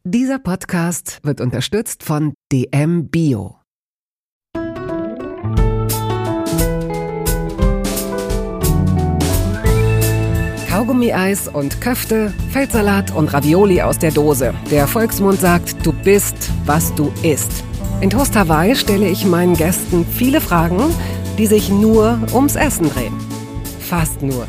Dieser Podcast wird unterstützt von DM Bio. Kaugummi-Eis und Köfte, Feldsalat und Ravioli aus der Dose. Der Volksmund sagt, du bist, was du isst. In Toast Hawaii stelle ich meinen Gästen viele Fragen, die sich nur ums Essen drehen. Fast nur.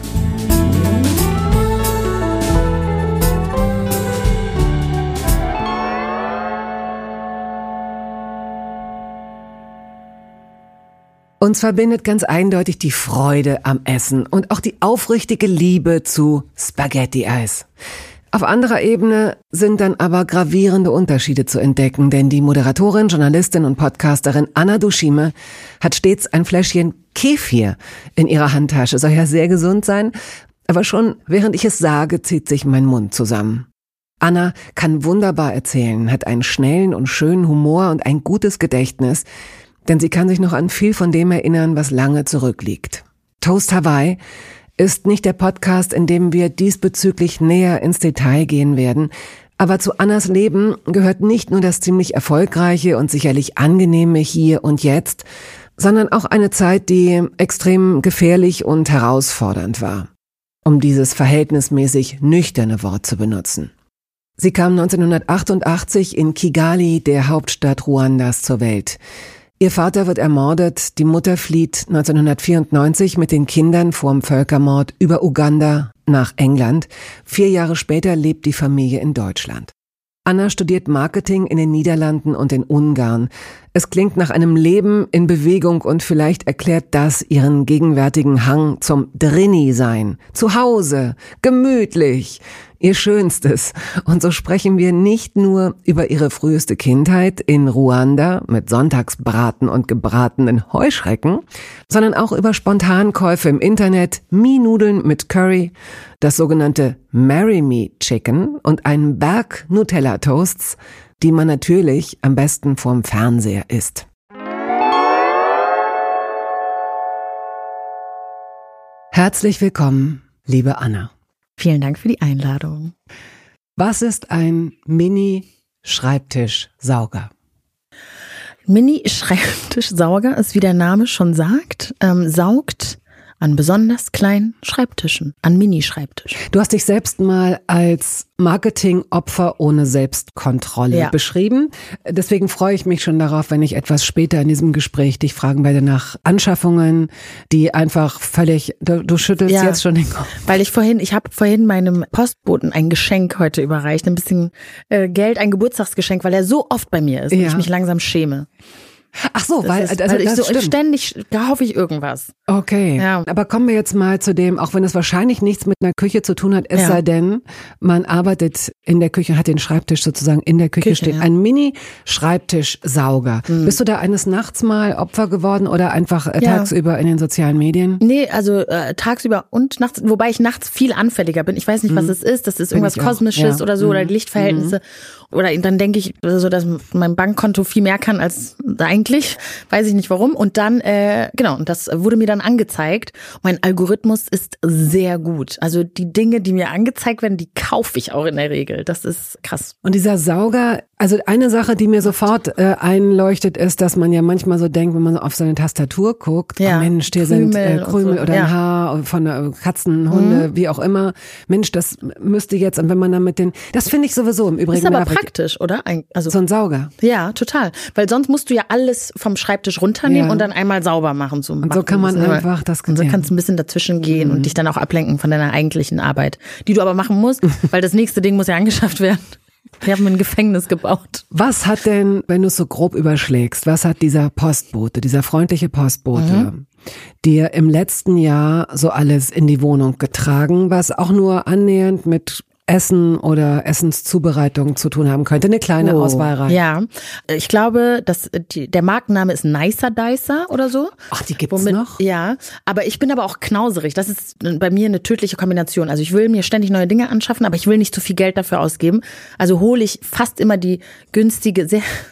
Uns verbindet ganz eindeutig die Freude am Essen und auch die aufrichtige Liebe zu Spaghetti-Eis. Auf anderer Ebene sind dann aber gravierende Unterschiede zu entdecken, denn die Moderatorin, Journalistin und Podcasterin Anna Dushime hat stets ein Fläschchen Kefir in ihrer Handtasche. Soll ja sehr gesund sein, aber schon während ich es sage, zieht sich mein Mund zusammen. Anna kann wunderbar erzählen, hat einen schnellen und schönen Humor und ein gutes Gedächtnis, denn sie kann sich noch an viel von dem erinnern, was lange zurückliegt. Toast Hawaii ist nicht der Podcast, in dem wir diesbezüglich näher ins Detail gehen werden, aber zu Annas Leben gehört nicht nur das ziemlich erfolgreiche und sicherlich angenehme Hier und Jetzt, sondern auch eine Zeit, die extrem gefährlich und herausfordernd war, um dieses verhältnismäßig nüchterne Wort zu benutzen. Sie kam 1988 in Kigali, der Hauptstadt Ruandas, zur Welt. Ihr Vater wird ermordet, die Mutter flieht 1994 mit den Kindern vorm Völkermord über Uganda nach England. 4 Jahre später lebt die Familie in Deutschland. Anna studiert Marketing in den Niederlanden und in Ungarn. Es klingt nach einem Leben in Bewegung und vielleicht erklärt das ihren gegenwärtigen Hang zum Drinni-Sein. Zu Hause, gemütlich, ihr Schönstes. Und so sprechen wir nicht nur über ihre früheste Kindheit in Ruanda mit Sonntagsbraten und gebratenen Heuschrecken, sondern auch über Spontankäufe im Internet, Mie-Nudeln mit Curry, das sogenannte Marry Me Chicken und einen Berg Nutella-Toasts, die man natürlich am besten vorm Fernseher isst. Herzlich willkommen, liebe Anna. Vielen Dank für die Einladung. Was ist ein Mini-Schreibtischsauger? Mini-Schreibtischsauger ist, wie der Name schon sagt, saugt an besonders kleinen Schreibtischen, an Mini-Schreibtischen. Du hast dich selbst mal als Marketingopfer ohne Selbstkontrolle beschrieben. Deswegen freue ich mich schon darauf, wenn ich etwas später in diesem Gespräch dich fragen werde nach Anschaffungen, die einfach völlig, du schüttelst jetzt schon den Kopf. Weil ich habe vorhin meinem Postboten ein Geschenk heute überreicht, ein bisschen Geld, ein Geburtstagsgeschenk, weil er so oft bei mir ist und ich mich langsam schäme. Ach so, weil ich das so stimmt. Ständig kaufe ich irgendwas. Okay, aber kommen wir jetzt mal zu dem, auch wenn es wahrscheinlich nichts mit einer Küche zu tun hat, es sei denn, man arbeitet in der Küche, hat den Schreibtisch sozusagen in der Küche stehen. Ein Mini-Schreibtischsauger. Bist du da eines Nachts mal Opfer geworden oder einfach tagsüber in den sozialen Medien? Nee, also tagsüber und nachts, wobei ich nachts viel anfälliger bin. Ich weiß nicht, was es ist. Das ist irgendwas Kosmisches oder so oder die Lichtverhältnisse. Oder dann denke ich so, dass mein Bankkonto viel mehr kann als eigentlich. Weiß ich nicht warum. Und dann, und das wurde mir dann angezeigt. Mein Algorithmus ist sehr gut. Also die Dinge, die mir angezeigt werden, die kaufe ich auch in der Regel. Das ist krass. Und dieser Sauger, also eine Sache, die mir sofort einleuchtet, ist, dass man ja manchmal so denkt, wenn man so auf seine Tastatur guckt, oh Mensch, hier sind Krümel oder ein Haar von Katzen, Hunde, wie auch immer. Mensch, das müsste jetzt, und wenn man dann das finde ich sowieso im Übrigen. Ist aber praktisch, oder? Also so ein Sauger. Ja, total. Weil sonst musst du ja alles vom Schreibtisch runternehmen und dann einmal sauber machen. Und so kann man einfach das. Und so kannst du ein bisschen dazwischen gehen und dich dann auch ablenken von deiner eigentlichen Arbeit, die du aber machen musst, weil das nächste Ding muss ja angeschafft werden. Wir haben ein Gefängnis gebaut. Was hat denn, wenn du es so grob überschlägst, was hat dieser Postbote, dieser freundliche Postbote dir im letzten Jahr so alles in die Wohnung getragen, was auch nur annähernd mit Essen oder Essenszubereitung zu tun haben könnte? Eine kleine Auswahlreihe. Ja, ich glaube, dass der Markenname ist Nicer Dicer oder so. Ach, die gibt's noch? Ja, aber ich bin aber auch knauserig. Das ist bei mir eine tödliche Kombination. Also ich will mir ständig neue Dinge anschaffen, aber ich will nicht zu viel Geld dafür ausgeben. Also hole ich fast immer die günstige, sehr,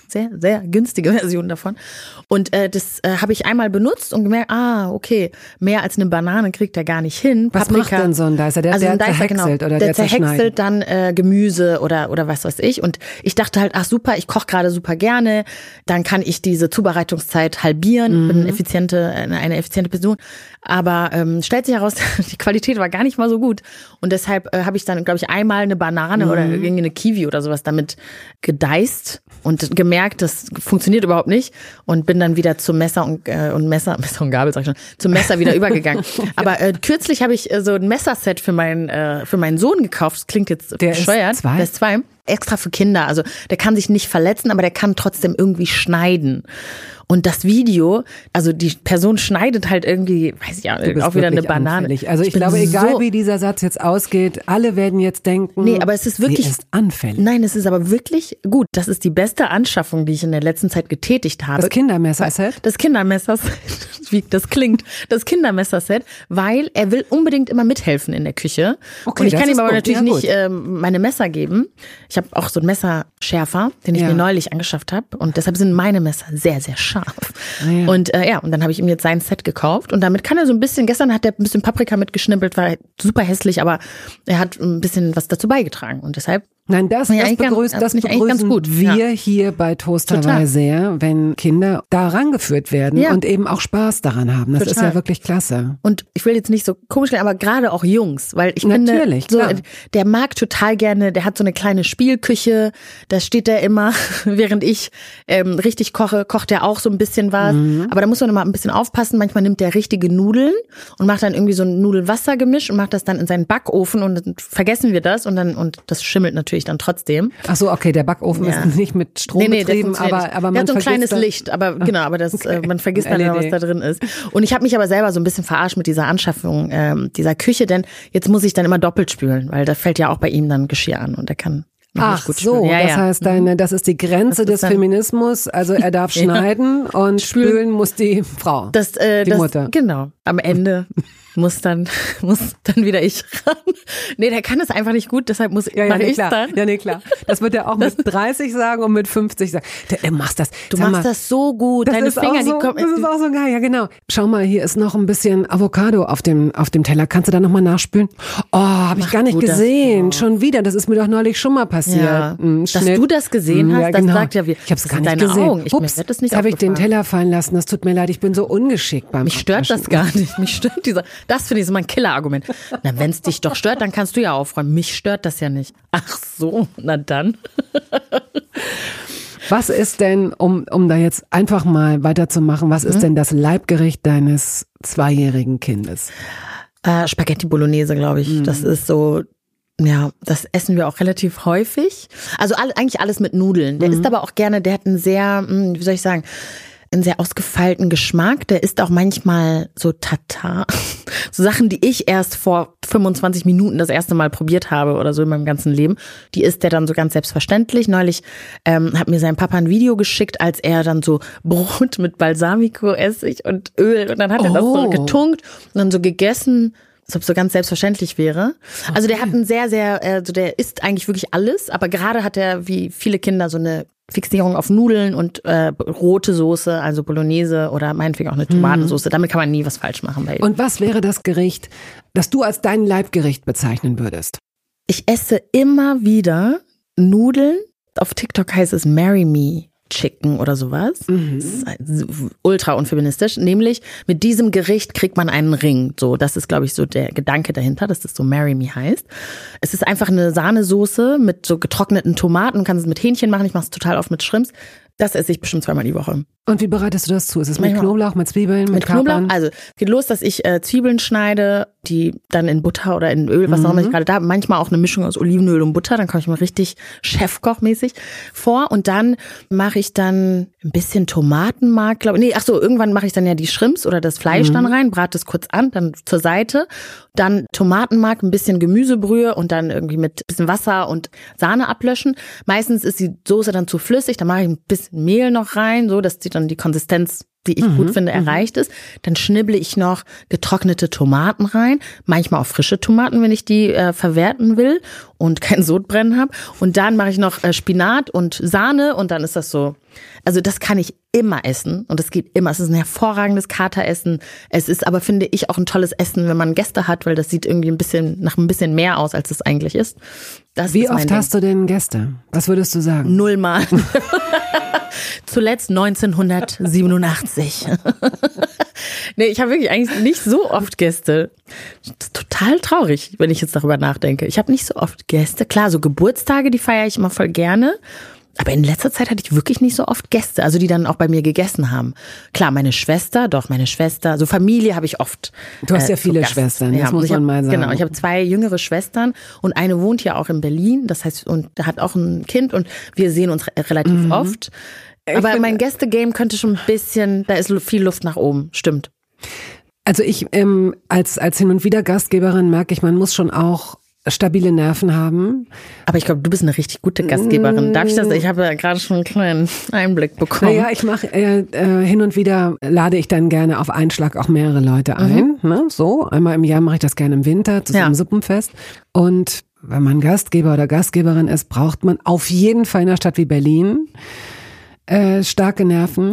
sehr, sehr günstige Version davon. Und das habe ich einmal benutzt und gemerkt, okay, mehr als eine Banane kriegt er gar nicht hin. Was macht denn so ein Dicer? Der zerhäckselt oder der zerhäckselt dann Gemüse oder was weiß ich. Und ich dachte halt, super, ich koche gerade super gerne, dann kann ich diese Zubereitungszeit halbieren, bin eine effiziente Person. Aber stellt sich heraus, die Qualität war gar nicht mal so gut. Und deshalb habe ich dann, glaube ich, einmal eine Banane oder irgendwie eine Kiwi oder sowas damit gedeist und gemerkt, das funktioniert überhaupt nicht. Und bin dann wieder zum Messer und Gabel, sag ich schon, zum Messer wieder übergegangen. Aber kürzlich habe ich so ein Messerset für meinen Sohn gekauft. Das klingt jetzt bescheuert. Der ist 2. Extra für Kinder. Also der kann sich nicht verletzen, aber der kann trotzdem irgendwie schneiden. Und das Video, also die Person schneidet halt irgendwie, weiß ich auch wieder eine Banane. Anfällig. Also ich glaube, egal wie dieser Satz jetzt ausgeht, alle werden jetzt denken, nee, aber es ist wirklich, sie ist anfällig. Nein, es ist aber wirklich gut. Das ist die beste Anschaffung, die ich in der letzten Zeit getätigt habe. Das Kindermesserset? Das Kindermesserset, wie das klingt. Das Kindermesserset, weil er will unbedingt immer mithelfen in der Küche. Okay, und ich kann ihm aber natürlich nicht meine Messer geben. Ich habe auch so einen Messerschärfer, den ich mir neulich angeschafft habe. Und deshalb sind meine Messer sehr, sehr scharf. Und und dann habe ich ihm jetzt sein Set gekauft und damit kann er so ein bisschen, gestern hat er ein bisschen Paprika mitgeschnippelt, war super hässlich, aber er hat ein bisschen was dazu beigetragen und deshalb Nein, das begrüßen ganz gut. Wir hier bei Toast Hawaii sehr, wenn Kinder da rangeführt werden und eben auch Spaß daran haben. Das ist ja wirklich klasse. Und ich will jetzt nicht so komisch sein, aber gerade auch Jungs, weil ich finde, so, der mag total gerne, der hat so eine kleine Spielküche, da steht er immer, während ich richtig koche, kocht er auch so ein bisschen was. Aber da muss man immer ein bisschen aufpassen, manchmal nimmt der richtige Nudeln und macht dann irgendwie so ein Nudelwassergemisch und macht das dann in seinen Backofen und dann vergessen wir das und das schimmelt natürlich dann trotzdem. Ach so, okay, der Backofen ist nicht mit Strom betrieben, aber man hat so ein kleines Licht, aber aber das man vergisst dann, was da drin ist. Und ich habe mich aber selber so ein bisschen verarscht mit dieser Anschaffung dieser Küche, denn jetzt muss ich dann immer doppelt spülen, weil da fällt ja auch bei ihm dann Geschirr an und er kann Ach so, das heißt, das ist die Grenze des Feminismus, also er darf schneiden und spülen muss die Frau, die Mutter. Genau, am Ende muss dann wieder ich ran. Nee, der kann es einfach nicht gut, deshalb mache ich dann. Ja, nee, klar. Das wird er auch mit 30 sagen und mit 50 sagen. Du machst das. Du machst das so gut. Deine Finger, die kommen. Das ist auch so geil, ja genau. Schau mal, hier ist noch ein bisschen Avocado auf dem Teller. Kannst du da nochmal nachspülen? Oh, habe ich gar nicht gesehen. Schon wieder, das ist mir doch neulich schon mal passiert. Ja. Dass du das gesehen hast, das sagt ja, ich habe es gar nicht gesehen. Augen. Ups, mir wird das nicht habe ich den Teller fallen lassen. Das tut mir leid, ich bin so ungeschickt beim Mich stört das gar nicht. Mich stört das finde ich so mein Killer-Argument. Na, wenn es dich doch stört, dann kannst du ja aufräumen. Mich stört das ja nicht. Ach so, na dann. Was ist denn, um da jetzt einfach mal weiterzumachen, was ist denn das Leibgericht deines 2-jährigen Kindes? Spaghetti Bolognese, glaube ich. Das ist so, ja, das essen wir auch relativ häufig. Also eigentlich alles mit Nudeln. Der isst aber auch gerne, der hat einen sehr, wie soll ich sagen, einen sehr ausgefeilten Geschmack. Der isst auch manchmal so Tatar. So Sachen, die ich erst vor 25 Minuten das erste Mal probiert habe oder so in meinem ganzen Leben. Die isst der dann so ganz selbstverständlich. Neulich hat mir sein Papa ein Video geschickt, als er dann so Brot mit Balsamico-Essig und Öl und dann hat er das so getunkt und dann so gegessen, als ob es so ganz selbstverständlich wäre. Okay. Also der hat einen sehr, sehr, also der isst eigentlich wirklich alles, aber gerade hat er wie viele Kinder so eine Fixierung auf Nudeln und rote Soße, also Bolognese oder meinetwegen auch eine Tomatensauce. Damit kann man nie was falsch machen bei ihm. Und was wäre das Gericht, das du als dein Leibgericht bezeichnen würdest? Ich esse immer wieder Nudeln. Auf TikTok heißt es Marry Me Chicken oder sowas. Das ist ultra unfeministisch. Nämlich mit diesem Gericht kriegt man einen Ring. So, das ist, glaube ich, so der Gedanke dahinter, dass das so Marry Me heißt. Es ist einfach eine Sahnesoße mit so getrockneten Tomaten. Du kannst es mit Hähnchen machen. Ich mache es total oft mit Shrimps. Das esse ich bestimmt 2-mal die Woche. Und wie bereitest du das zu? Ist es mit Knoblauch, mit Zwiebeln, mit Knoblauch? Also geht los, dass ich Zwiebeln schneide, die dann in Butter oder in Öl, was auch immer ich gerade da habe. Manchmal auch eine Mischung aus Olivenöl und Butter. Dann komme ich mir richtig Chefkochmäßig vor. Und dann mache ich dann ein bisschen Tomatenmark, glaube ich. Irgendwann mache ich dann ja die Shrimps oder das Fleisch dann rein, brate es kurz an, dann zur Seite. Dann Tomatenmark, ein bisschen Gemüsebrühe und dann irgendwie mit ein bisschen Wasser und Sahne ablöschen. Meistens ist die Soße dann zu flüssig, dann mache ich ein bisschen bisschen Mehl noch rein, so dass dann die Konsistenz, die ich gut finde, erreicht ist. Dann schnibble ich noch getrocknete Tomaten rein, manchmal auch frische Tomaten, wenn ich die verwerten will und kein Sodbrennen habe. Und dann mache ich noch Spinat und Sahne und dann ist das so. Also das kann ich immer essen und das geht immer. Es ist ein hervorragendes Kateressen. Es ist aber, finde ich, auch ein tolles Essen, wenn man Gäste hat, weil das sieht irgendwie nach ein bisschen mehr aus, als es eigentlich ist. Wie oft hast du denn Gäste? Was würdest du sagen? 0 Mal. Zuletzt 1987. Nee, ich habe wirklich eigentlich nicht so oft Gäste. Das ist total traurig, wenn ich jetzt darüber nachdenke. Ich habe nicht so oft Gäste. Klar, so Geburtstage, die feiere ich immer voll gerne. Aber in letzter Zeit hatte ich wirklich nicht so oft Gäste, also die dann auch bei mir gegessen haben. Klar, meine Schwester, so Familie habe ich oft. Du hast ja viele Schwestern, das muss man mal sagen. Genau, ich habe 2 jüngere Schwestern und eine wohnt ja auch in Berlin, das heißt, und hat auch ein Kind und wir sehen uns relativ oft. Aber mein Gästegame könnte schon ein bisschen, da ist viel Luft nach oben, stimmt. Also ich als hin und wieder Gastgeberin merke ich, man muss schon auch stabile Nerven haben. Aber ich glaube, du bist eine richtig gute Gastgeberin. Darf ich das? Ich habe ja gerade schon einen kleinen Einblick bekommen. Naja, ich mache hin und wieder lade ich dann gerne auf einen Schlag auch mehrere Leute ein. Ne? So, einmal im Jahr mache ich das gerne im Winter zu so einem Suppenfest. Und wenn man Gastgeber oder Gastgeberin ist, braucht man auf jeden Fall in einer Stadt wie Berlin starke Nerven,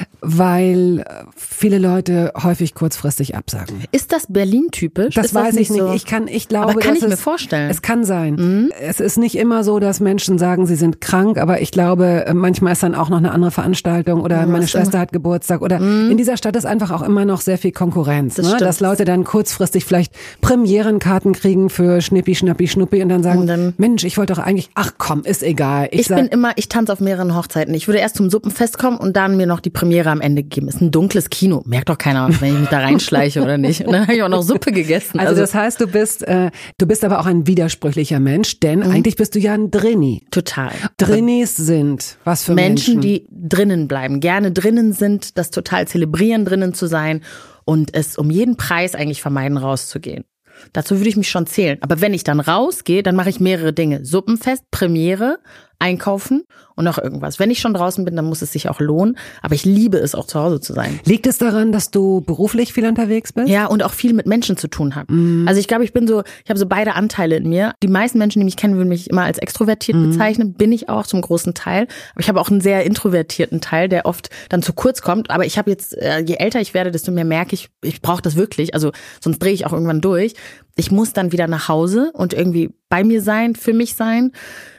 weil viele Leute häufig kurzfristig absagen. Ist das Berlin-typisch? Das weiß ich nicht. So? Ich glaube, aber kann ich mir vorstellen. Es kann sein. Es ist nicht immer so, dass Menschen sagen, sie sind krank, aber ich glaube, manchmal ist dann auch noch eine andere Veranstaltung oder meine Schwester hat Geburtstag oder in dieser Stadt ist einfach auch immer noch sehr viel Konkurrenz, dass Leute dann kurzfristig vielleicht Premierenkarten kriegen für Schnippi, Schnappi, Schnuppi und dann sagen, Mensch, ich wollte doch eigentlich, ach komm, ist egal. Ich tanze auf mehreren Hochzeiten. Ich würde erst zum Suppenfest kommen und dann mir noch die Premiere am Ende geben. Ist ein dunkles Kino. Merkt doch keiner, wenn ich mich da reinschleiche oder nicht. Und dann habe ich auch noch Suppe gegessen. Also das heißt, du bist aber auch ein widersprüchlicher Mensch, denn eigentlich bist du ja ein Drini. Total. Drinis sind was für Menschen, die drinnen bleiben, gerne drinnen sind, das total zelebrieren, drinnen zu sein und es um jeden Preis eigentlich vermeiden, rauszugehen. Dazu würde ich mich schon zählen. Aber wenn ich dann rausgehe, dann mache ich mehrere Dinge. Suppenfest, Premiere, einkaufen und noch irgendwas. Wenn ich schon draußen bin, dann muss es sich auch lohnen. Aber ich liebe es, auch zu Hause zu sein. Liegt es daran, dass du beruflich viel unterwegs bist? Ja, und auch viel mit Menschen zu tun habe. Also ich glaube, ich habe so beide Anteile in mir. Die meisten Menschen, die mich kennen, würden mich immer als extrovertiert bezeichnen. Bin ich auch zum großen Teil. Aber ich habe auch einen sehr introvertierten Teil, der oft dann zu kurz kommt. Aber ich habe jetzt, je älter ich werde, desto mehr merke ich brauche das wirklich. Also sonst drehe ich auch irgendwann durch. Ich muss dann wieder nach Hause und irgendwie bei mir sein, für mich sein.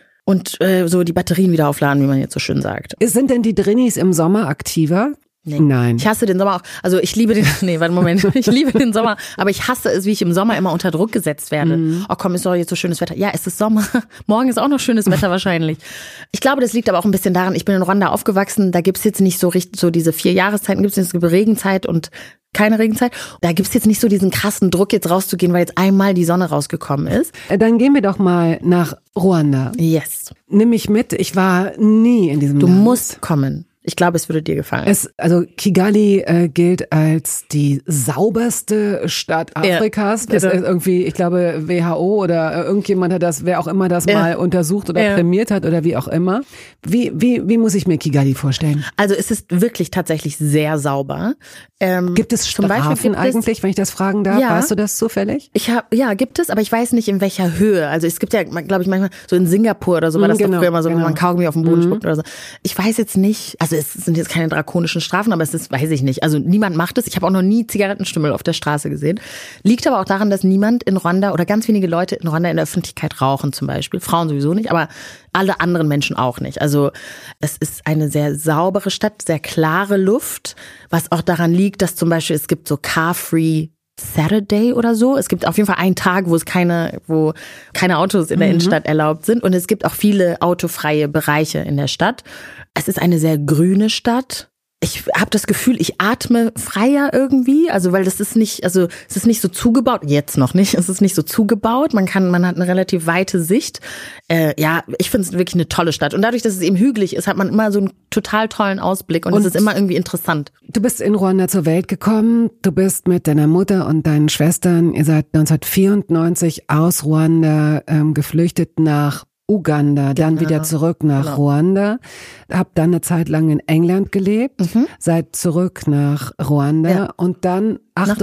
Und so die Batterien wieder aufladen, wie man jetzt so schön sagt. Sind denn die Drinis im Sommer aktiver? Nee. Nein. Ich hasse den Sommer auch. Also ich liebe den, ich liebe den Sommer, aber ich hasse es, wie ich im Sommer immer unter Druck gesetzt werde. Oh komm, ist doch jetzt so schönes Wetter. Ja, es ist Sommer. Morgen ist auch noch schönes Wetter wahrscheinlich. Ich glaube, das liegt aber auch ein bisschen daran, ich bin in Ruanda aufgewachsen, da gibt's jetzt nicht so richtig, so diese 4 Jahreszeiten gibt's nicht, es gibt Regenzeit und keine Regenzeit. Da gibt's jetzt nicht so diesen krassen Druck, jetzt rauszugehen, weil jetzt einmal die Sonne rausgekommen ist. Dann gehen wir doch mal nach Ruanda. Yes. Nimm mich mit, ich war nie in diesem Land. Du musst kommen. Ich glaube, es würde dir gefallen. Also Kigali gilt als die sauberste Stadt Afrikas. Ja, das ist irgendwie, ich glaube, WHO oder irgendjemand hat das, wer auch immer das mal untersucht oder prämiert hat oder wie auch immer. Wie muss ich mir Kigali vorstellen? Also es ist wirklich tatsächlich sehr sauber. Gibt es Strafen eigentlich, wenn ich das fragen darf? Ja. Weißt du das zufällig? Gibt es, aber ich weiß nicht in welcher Höhe. Also es gibt ja, glaube ich, manchmal so in Singapur oder so war das doch früher immer so, wenn man Kaugummi auf den Boden spuckt oder so. Ich weiß jetzt nicht, also es sind jetzt keine drakonischen Strafen, aber es ist, weiß ich nicht. Also niemand macht es. Ich habe auch noch nie Zigarettenstümmel auf der Straße gesehen. Liegt aber auch daran, dass niemand in Ruanda oder ganz wenige Leute in Ruanda in der Öffentlichkeit rauchen zum Beispiel. Frauen sowieso nicht, aber alle anderen Menschen auch nicht. Also es ist eine sehr saubere Stadt, sehr klare Luft, was auch daran liegt, dass zum Beispiel es gibt so Car-Free Saturday oder so. Es gibt auf jeden Fall einen Tag, wo keine Autos in der Innenstadt erlaubt sind und es gibt auch viele autofreie Bereiche in der Stadt. Es ist eine sehr grüne Stadt. Ich habe das Gefühl, ich atme freier irgendwie, also weil es ist nicht so zugebaut, jetzt noch nicht, es ist nicht so zugebaut, man hat eine relativ weite Sicht. Ich finde es wirklich eine tolle Stadt und dadurch, dass es eben hügelig ist, hat man immer so einen total tollen Ausblick und es ist immer irgendwie interessant. Du bist in Ruanda zur Welt gekommen, du bist mit deiner Mutter und deinen Schwestern, ihr seid 1994 aus Ruanda geflüchtet nach Uganda, dann wieder zurück nach Ruanda, hab dann eine Zeit lang in England gelebt, seid zurück nach Ruanda und dann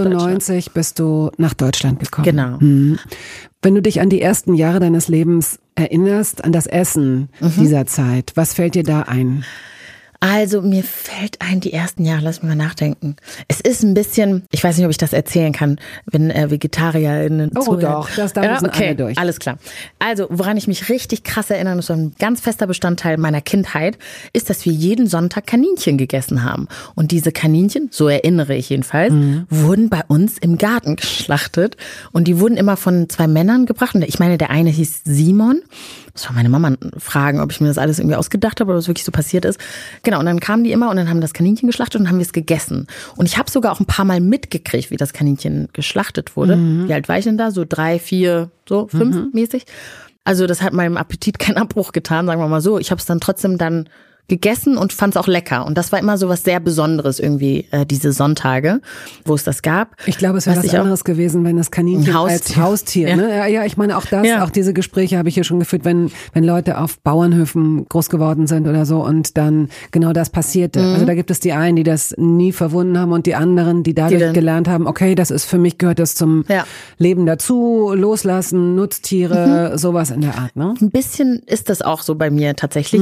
98 bist du nach Deutschland gekommen. Genau. Wenn du dich an die ersten Jahre deines Lebens erinnerst, an das Essen dieser Zeit, was fällt dir da ein? Also mir fällt ein, die ersten Jahre, lass mich mal nachdenken. Es ist ein bisschen, ich weiß nicht, ob ich das erzählen kann, wenn VegetarierInnen zuhören. Doch, das da müssen alle durch. Alles klar. Also woran ich mich richtig krass erinnere, das ist ein ganz fester Bestandteil meiner Kindheit, ist, dass wir jeden Sonntag Kaninchen gegessen haben. Und diese Kaninchen, so erinnere ich jedenfalls, wurden bei uns im Garten geschlachtet. Und die wurden immer von 2 Männern gebracht. Und ich meine, der eine hieß Simon. Das war meine Mama fragen, ob ich mir das alles irgendwie ausgedacht habe oder was wirklich so passiert ist. Genau, und dann kamen die immer und dann haben das Kaninchen geschlachtet und haben wir es gegessen. Und ich habe sogar auch ein paar Mal mitgekriegt, wie das Kaninchen geschlachtet wurde. Wie alt war ich denn da? So 3, 4, so 5 mäßig. Also das hat meinem Appetit keinen Abbruch getan, sagen wir mal so. Ich habe es dann trotzdem dann gegessen und fand es auch lecker. Und das war immer so was sehr Besonderes irgendwie, diese Sonntage, wo es das gab. Ich glaube, es wäre was anderes gewesen, wenn das Kaninchen als Haustier, ne? Ja, ich meine auch das, auch diese Gespräche habe ich hier schon geführt, wenn Leute auf Bauernhöfen groß geworden sind oder so und dann genau das passierte. Also da gibt es die einen, die das nie verwunden haben und die anderen, die dadurch gelernt haben, okay, das ist für mich, gehört das zum Leben dazu, loslassen, Nutztiere, sowas in der Art, ne? Ein bisschen ist das auch so bei mir tatsächlich.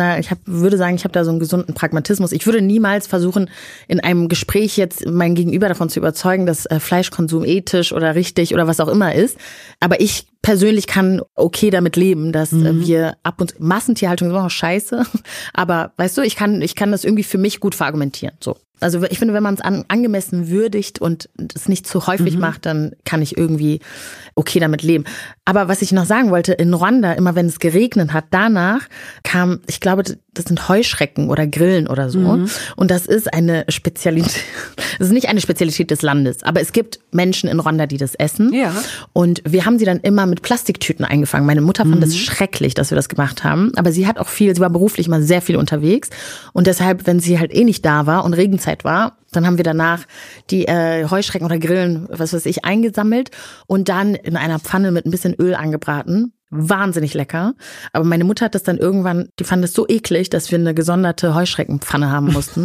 Würde sagen, ich habe da so einen gesunden Pragmatismus. Ich würde niemals versuchen, in einem Gespräch jetzt mein Gegenüber davon zu überzeugen, dass Fleischkonsum ethisch oder richtig oder was auch immer ist. Aber ich persönlich kann okay damit leben, dass wir ab und Massentierhaltung ist immer noch scheiße. Aber weißt du, ich kann das irgendwie für mich gut verargumentieren. So. Also ich finde, wenn man es angemessen würdigt und es nicht zu häufig macht, dann kann ich irgendwie okay damit leben. Aber was ich noch sagen wollte, in Ruanda, immer wenn es geregnet hat, danach kam, ich glaube, das sind Heuschrecken oder Grillen oder so. Und das ist eine Spezialität, das ist nicht eine Spezialität des Landes, aber es gibt Menschen in Ruanda, die das essen. Ja. Und wir haben sie dann immer mit Plastiktüten eingefangen. Meine Mutter fand es schrecklich, dass wir das gemacht haben. Aber sie war beruflich mal sehr viel unterwegs. Und deshalb, wenn sie halt nicht da war und Regenzeit war, dann haben wir danach die Heuschrecken oder Grillen, was weiß ich, eingesammelt und dann in einer Pfanne mit ein bisschen Öl angebraten. Wahnsinnig lecker. Aber meine Mutter hat das dann irgendwann, die fand es so eklig, dass wir eine gesonderte Heuschreckenpfanne haben mussten.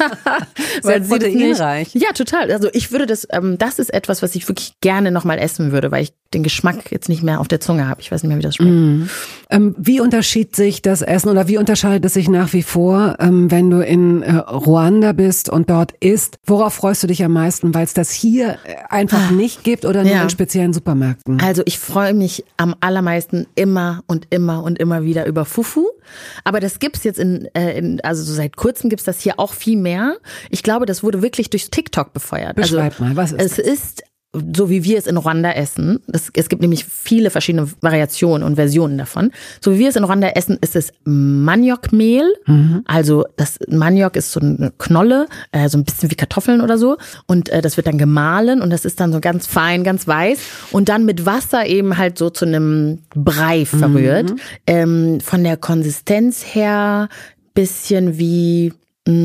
Weil sie proteinreich. Ja, total. Also ich würde das ist etwas, was ich wirklich gerne nochmal essen würde, weil ich den Geschmack jetzt nicht mehr auf der Zunge habe. Ich weiß nicht mehr, wie das schmeckt. Wie unterscheidet sich das Essen oder wie unterscheidet es sich nach wie vor, wenn du in Ruanda bist und dort isst? Worauf freust du dich am meisten, weil es das hier einfach nicht gibt oder nur in speziellen Supermärkten? Also ich freue mich am allermeisten immer und immer und immer wieder über Fufu. Aber das gibt's jetzt also so seit kurzem gibt's das hier auch viel mehr. Ich glaube, das wurde wirklich durch TikTok befeuert. Beschreib mal, was ist das? Es ist so wie wir es in Ruanda essen. Es gibt nämlich viele verschiedene Variationen und Versionen davon. So wie wir es in Ruanda essen, ist es Maniokmehl. Also das Maniok ist so eine Knolle, so ein bisschen wie Kartoffeln oder so. Und das wird dann gemahlen und das ist dann so ganz fein, ganz weiß. Und dann mit Wasser eben halt so zu einem Brei verrührt. Von der Konsistenz her bisschen wie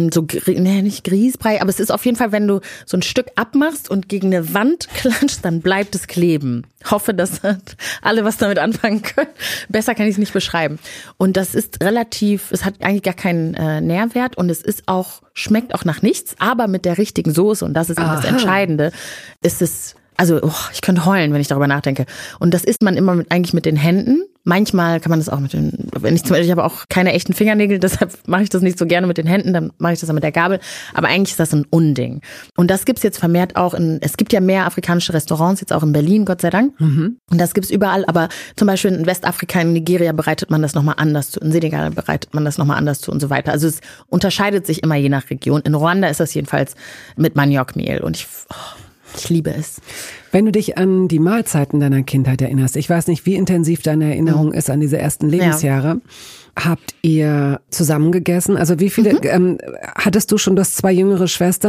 nicht Grießbrei, aber es ist auf jeden Fall, wenn du so ein Stück abmachst und gegen eine Wand klatschst, dann bleibt es kleben. Hoffe, dass alle was damit anfangen können. Besser kann ich es nicht beschreiben. Und das ist es hat eigentlich gar keinen Nährwert und es ist auch, schmeckt auch nach nichts, aber mit der richtigen Soße, und das ist das Entscheidende, ist es, also ich könnte heulen, wenn ich darüber nachdenke. Und das isst man immer eigentlich mit den Händen. Manchmal kann man das auch ich habe auch keine echten Fingernägel, deshalb mache ich das nicht so gerne mit den Händen, dann mache ich das dann mit der Gabel. Aber eigentlich ist das ein Unding. Und das gibt's jetzt vermehrt auch es gibt ja mehr afrikanische Restaurants, jetzt auch in Berlin, Gott sei Dank. Und das gibt's überall, aber zum Beispiel in Westafrika, in Nigeria bereitet man das nochmal anders zu, in Senegal bereitet man das nochmal anders zu und so weiter. Also es unterscheidet sich immer je nach Region. In Ruanda ist das jedenfalls mit Maniokmehl und ich liebe es. Wenn du dich an die Mahlzeiten deiner Kindheit erinnerst, ich weiß nicht, wie intensiv deine Erinnerung ist an diese ersten Lebensjahre, habt ihr zusammen gegessen? Also wie viele, hattest du schon, 2 jüngere Schwestern? Ja.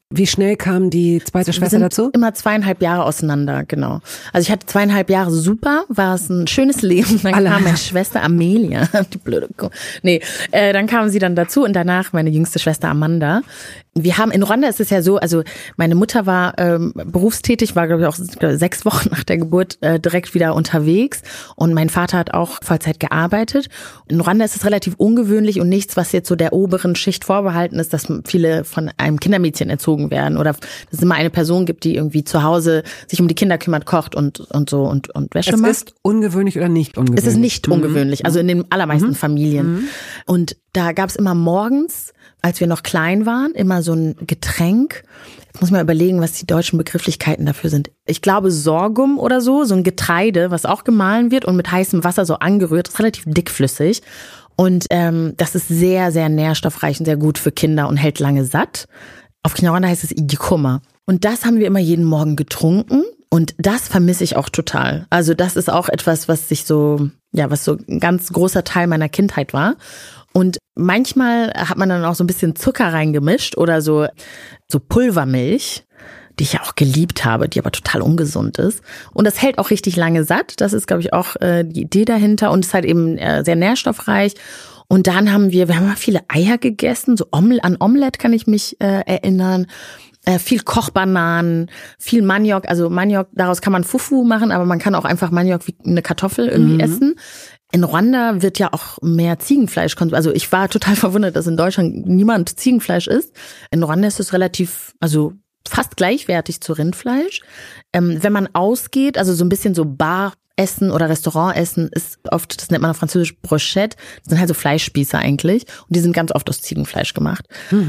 Wie schnell kam die zweite Schwester dazu? Immer 2,5 Jahre auseinander, genau. Also ich hatte 2,5 Jahre super, war es ein schönes Leben. Dann kam meine Schwester Amelia, die blöde Kuh. Dann kam sie dann dazu und danach meine jüngste Schwester Amanda. Wir haben in Rwanda ist es ja so, also meine Mutter war berufstätig, war glaube ich auch 6 Wochen nach der Geburt direkt wieder unterwegs und mein Vater hat auch Vollzeit gearbeitet. In Rwanda ist es relativ ungewöhnlich und nichts, was jetzt so der oberen Schicht vorbehalten ist, dass viele von einem Kindermädchen erzogen werden oder dass es immer eine Person gibt, die irgendwie zu Hause sich um die Kinder kümmert, kocht und so und Wäsche macht. Es ist ungewöhnlich oder nicht ungewöhnlich? Es ist nicht ungewöhnlich, also in den allermeisten Familien. Und da gab es immer morgens, als wir noch klein waren, immer so ein Getränk. Jetzt muss man überlegen, was die deutschen Begrifflichkeiten dafür sind. Ich glaube Sorghum oder so ein Getreide, was auch gemahlen wird und mit heißem Wasser so angerührt, das ist relativ dickflüssig. Und das ist sehr, sehr nährstoffreich und sehr gut für Kinder und hält lange satt. Auf Kinyarwanda heißt es igikoma. Und das haben wir immer jeden Morgen getrunken. Und das vermisse ich auch total. Also das ist auch etwas, was so ein ganz großer Teil meiner Kindheit war. Und manchmal hat man dann auch so ein bisschen Zucker reingemischt oder so Pulvermilch, die ich ja auch geliebt habe, die aber total ungesund ist. Und das hält auch richtig lange satt. Das ist, glaube ich, auch die Idee dahinter und ist halt eben sehr nährstoffreich. Und dann haben wir haben viele Eier gegessen, so an Omelette kann ich mich erinnern. Viel Kochbananen, viel Maniok. Also Maniok, daraus kann man Fufu machen, aber man kann auch einfach Maniok wie eine Kartoffel irgendwie essen. In Ruanda wird ja auch mehr Ziegenfleisch konsumiert. Also ich war total verwundert, dass in Deutschland niemand Ziegenfleisch isst. In Ruanda ist es relativ, also fast gleichwertig zu Rindfleisch. Wenn man ausgeht, also so ein bisschen so Baressen oder Restaurantessen ist oft, das nennt man auf Französisch Brochette, das sind halt so Fleischspieße eigentlich und die sind ganz oft aus Ziegenfleisch gemacht.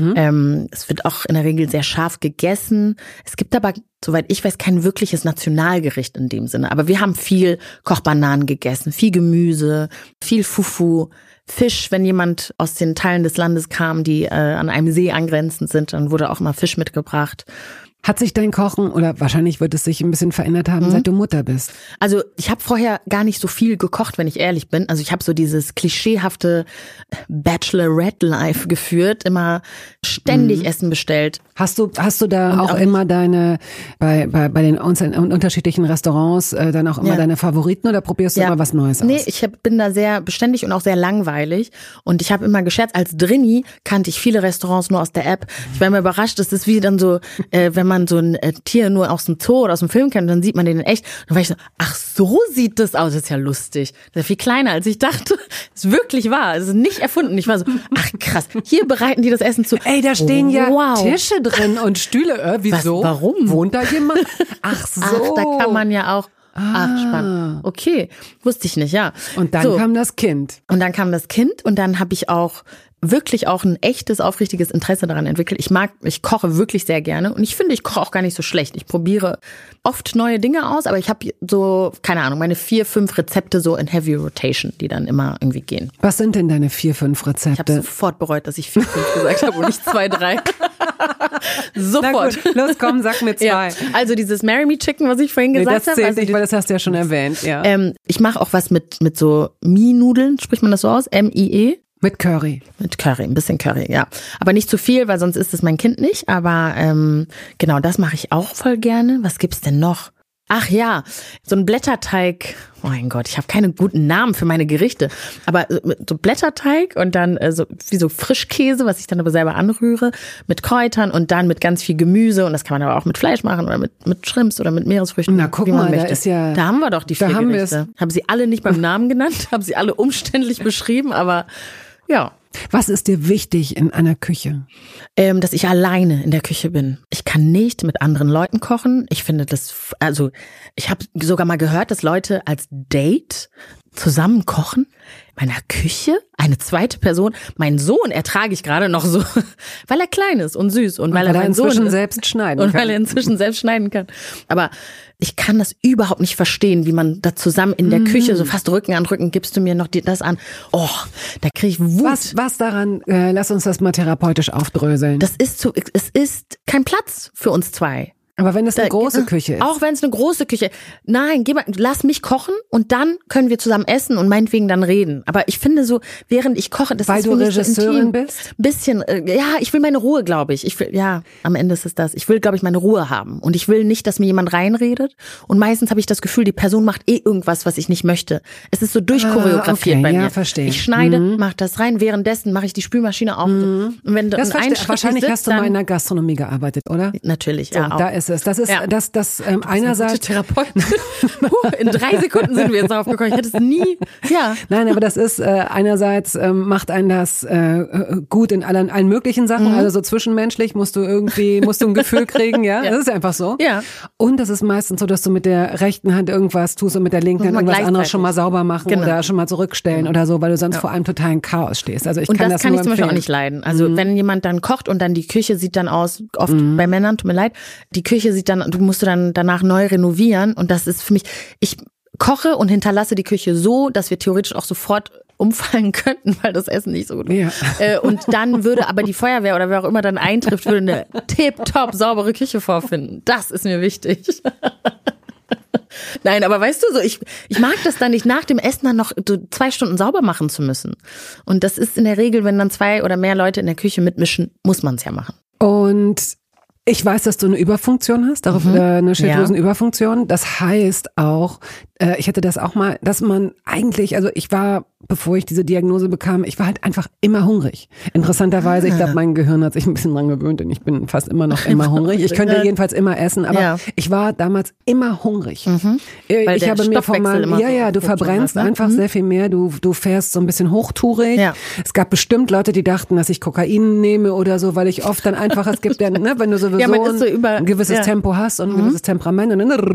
Es wird auch in der Regel sehr scharf gegessen. Es gibt aber, soweit ich weiß, kein wirkliches Nationalgericht in dem Sinne. Aber wir haben viel Kochbananen gegessen, viel Gemüse, viel Fufu, Fisch. Wenn jemand aus den Teilen des Landes kam, die an einem See angrenzend sind, dann wurde auch immer Fisch mitgebracht. Hat sich dein Kochen, oder wahrscheinlich wird es sich ein bisschen verändert haben, seit du Mutter bist? Also ich habe vorher gar nicht so viel gekocht, wenn ich ehrlich bin. Also ich habe so dieses klischeehafte Bachelorette-Life geführt, immer ständig Essen bestellt. Hast du da auch immer deine, bei den unterschiedlichen Restaurants dann auch immer deine Favoriten oder probierst du immer was Neues aus? Nee, ich bin da sehr beständig und auch sehr langweilig und ich habe immer gescherzt, als Drini kannte ich viele Restaurants nur aus der App. Ich war immer überrascht, das ist wie dann so, wenn man so ein Tier nur aus dem Zoo oder aus dem Film kennt, dann sieht man den in echt. Dann war ich so, ach so sieht das aus, das ist ja lustig. Das ist ja viel kleiner, als ich dachte. Das ist wirklich wahr, das ist nicht erfunden. Ich war so, ach krass, hier bereiten die das Essen zu. Ey, da stehen Tische drin und Stühle. Wieso? Warum? Wohnt da jemand? Ach so. Ach, da kann man ja auch. Ach, spannend. Okay, wusste ich nicht, ja. Und dann kam das Kind. Und dann habe ich auch wirklich auch ein echtes, aufrichtiges Interesse daran entwickelt. Ich koche wirklich sehr gerne und ich finde, ich koche auch gar nicht so schlecht. Ich probiere oft neue Dinge aus, aber ich habe so, keine Ahnung, meine 4, 5 Rezepte so in Heavy Rotation, die dann immer irgendwie gehen. Was sind denn deine 4, 5 Rezepte? Ich habe sofort bereut, dass ich 4, 5 gesagt habe und nicht 2, 3. Sofort. Na gut, los, komm, sag mir 2. Ja. Also dieses Marry Me Chicken, was ich vorhin gesagt habe. Das zählt nicht, weil das hast du ja schon erwähnt. Ja. Ich mache auch was mit so Mie-Nudeln, spricht man das so aus? M-I-E? Mit Curry. Mit Curry, ein bisschen Curry, ja. Aber nicht zu viel, weil sonst ist es mein Kind nicht. Aber genau, das mache ich auch voll gerne. Was gibt's denn noch? Ach ja, so ein Blätterteig. Oh mein Gott, ich habe keine guten Namen für meine Gerichte. Aber so Blätterteig und dann so wie so Frischkäse, was ich dann aber selber anrühre, mit Kräutern und dann mit ganz viel Gemüse. Und das kann man aber auch mit Fleisch machen oder mit Shrimps oder mit Meeresfrüchten. Na guck mal, da ist ja... Da haben wir doch die 4 Gerichte. Haben sie alle nicht beim Namen genannt, haben sie alle umständlich beschrieben, aber ja. Was ist dir wichtig in einer Küche? Dass ich alleine in der Küche bin. Ich kann nicht mit anderen Leuten kochen. Ich finde das, also ich habe sogar mal gehört, dass Leute als Date zusammen kochen. In meiner Küche eine zweite Person. Mein Sohn ertrage ich gerade noch so, weil er klein ist und süß und weil er mein Sohn inzwischen selbst schneiden kann. Und weil er inzwischen selbst schneiden kann. Aber ich kann das überhaupt nicht verstehen, wie man da zusammen in der Küche so fast Rücken an Rücken, gibst du mir noch das an. Oh, da kriege ich Wut. Was daran, lass uns das mal therapeutisch aufdröseln. Es ist kein Platz für uns zwei. Aber wenn es eine große Küche ist. Auch wenn es eine große Küche ist. Nein, lass mich kochen und dann können wir zusammen essen und meinetwegen dann reden. Aber ich finde so, während ich koche, das ist für mich so intim. Weil du Regisseurin bist? Bisschen, ich will meine Ruhe, glaube ich. Am Ende ist es das. Ich will, glaube ich, meine Ruhe haben. Und ich will nicht, dass mir jemand reinredet. Und meistens habe ich das Gefühl, die Person macht irgendwas, was ich nicht möchte. Es ist so durchchoreografiert bei mir. Verstehe. Ich schneide, mache das rein. Währenddessen mache ich die Spülmaschine auf. Und wenn das wahrscheinlich hast du mal in der Gastronomie gearbeitet, oder? Natürlich, so, ja. Auch. Da ist es. Das ist das einerseits. Therapeuten. In 3 Sekunden sind wir jetzt darauf gekommen. Ich hätte es nie. Ja. Nein, aber das ist einerseits macht einen das gut in allen möglichen Sachen. Also so zwischenmenschlich musst du ein Gefühl kriegen, ja. Das ist einfach so. Ja. Und das ist meistens so, dass du mit der rechten Hand irgendwas tust und mit der linken Hand irgendwas anderes schon mal sauber machen oder schon mal zurückstellen oder so, weil du sonst vor einem totalen Chaos stehst. Also das kann ich zum Beispiel auch nicht leiden. Also wenn jemand dann kocht und dann die Küche sieht dann aus, oft bei Männern, tut mir leid, die Küche sieht dann, du musst dann danach neu renovieren und das ist für mich, ich koche und hinterlasse die Küche so, dass wir theoretisch auch sofort umfallen könnten, weil das Essen nicht so gut ist. Ja. Und dann würde aber die Feuerwehr oder wer auch immer dann eintrifft, würde eine tipptopp saubere Küche vorfinden. Das ist mir wichtig. Nein, aber weißt du so, ich mag das dann nicht, nach dem Essen dann noch so 2 Stunden sauber machen zu müssen. Und das ist in der Regel, wenn dann 2 oder mehr Leute in der Küche mitmischen, muss man es ja machen. Und ich weiß, dass du eine Überfunktion hast, eine Schilddrüsenüberfunktion. Das heißt auch, ich hatte das auch mal, dass man eigentlich, also ich war, bevor ich diese Diagnose bekam, ich war halt einfach immer hungrig. Interessanterweise, ich glaube, mein Gehirn hat sich ein bisschen dran gewöhnt, denn ich bin fast immer noch immer hungrig. Ich könnte jedenfalls immer essen, aber ich war damals immer hungrig. Weil ich habe mir von meinem, du verbrennst einfach sehr viel mehr, du fährst so ein bisschen hochtourig. Ja. Es gab bestimmt Leute, die dachten, dass ich Kokain nehme oder so, weil ich oft dann einfach, es gibt ja, ne, wenn du sowieso ein gewisses Tempo hast und ein gewisses Temperament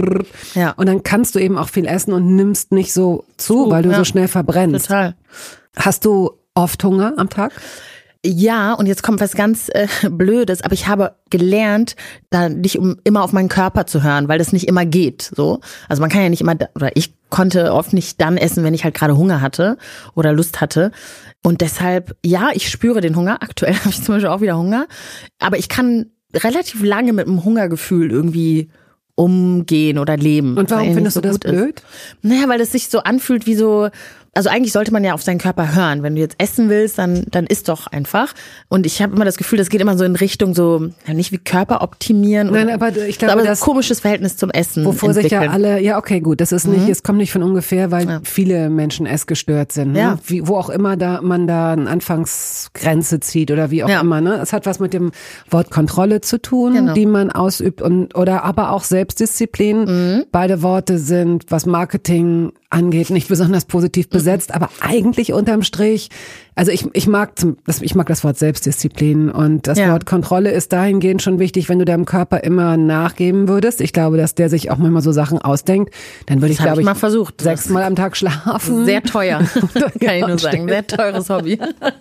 und dann kannst du eben auch viel essen und nimmst nicht so zu, weil du so schnell verbrennst. Total. Hast du oft Hunger am Tag? Ja, und jetzt kommt was ganz Blödes, aber ich habe gelernt, da nicht immer auf meinen Körper zu hören, weil das nicht immer geht. So, also man kann ja nicht immer, oder ich konnte oft nicht dann essen, wenn ich halt gerade Hunger hatte oder Lust hatte. Und deshalb, ja, ich spüre den Hunger. Aktuell habe ich zum Beispiel auch wieder Hunger, aber ich kann relativ lange mit dem Hungergefühl irgendwie umgehen oder leben. Und warum findest du das blöd? Naja, weil es sich so anfühlt wie so, also eigentlich sollte man ja auf seinen Körper hören. Wenn du jetzt essen willst, dann isst doch einfach. Und ich habe immer das Gefühl, das geht immer so in Richtung so, ja, nicht wie Körper optimieren. Nein, aber ich glaube, aber das komisches Verhältnis zum Essen wovor sich ja alle, ja okay, gut, das ist nicht, es kommt nicht von ungefähr, weil viele Menschen essgestört sind. Ne? Ja. Wo auch immer man da eine Anfangsgrenze zieht oder wie auch immer. Ne? Es hat was mit dem Wort Kontrolle zu tun, die man ausübt oder aber auch Selbstdisziplin. Beide Worte sind, was Marketing angeht, nicht besonders positiv besetzt, aber eigentlich unterm Strich, also ich mag das Wort Selbstdisziplin und das Wort Kontrolle ist dahingehend schon wichtig, wenn du deinem Körper immer nachgeben würdest. Ich glaube, dass der sich auch manchmal so Sachen ausdenkt. Dann würde ich, glaube ich, mal versucht. 6-mal am Tag schlafen. Sehr teuer, kann ich nur sagen. Sehr teures Hobby.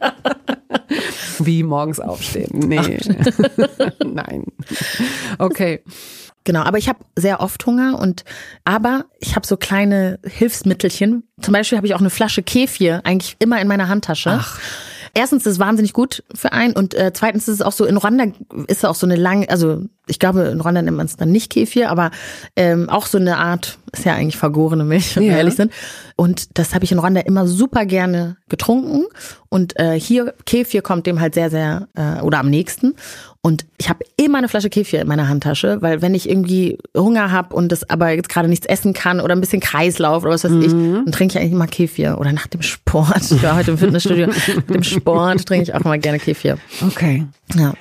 Wie morgens aufstehen? Nee. Nein. Okay. Genau, aber ich habe sehr oft Hunger aber ich habe so kleine Hilfsmittelchen. Zum Beispiel habe ich auch eine Flasche Kefir eigentlich immer in meiner Handtasche. Ach. Erstens ist es wahnsinnig gut für einen und zweitens ist es auch so, in Rwanda ist es auch so eine lange, also ich glaube, in Rwanda nennt man es dann nicht Kefir, aber auch so eine Art, ist ja eigentlich vergorene Milch, wenn wir ehrlich sind. Und das habe ich in Rwanda immer super gerne getrunken und hier Kefir kommt dem halt sehr, sehr, oder am nächsten. Und ich habe immer eine Flasche Kefir in meiner Handtasche, weil wenn ich irgendwie Hunger habe und das aber jetzt gerade nichts essen kann oder ein bisschen Kreislauf oder was weiß ich, dann trinke ich eigentlich immer Kefir. Oder nach dem Sport, ich war heute im Fitnessstudio, nach dem Sport trinke ich auch immer gerne Kefir. Okay. Ja.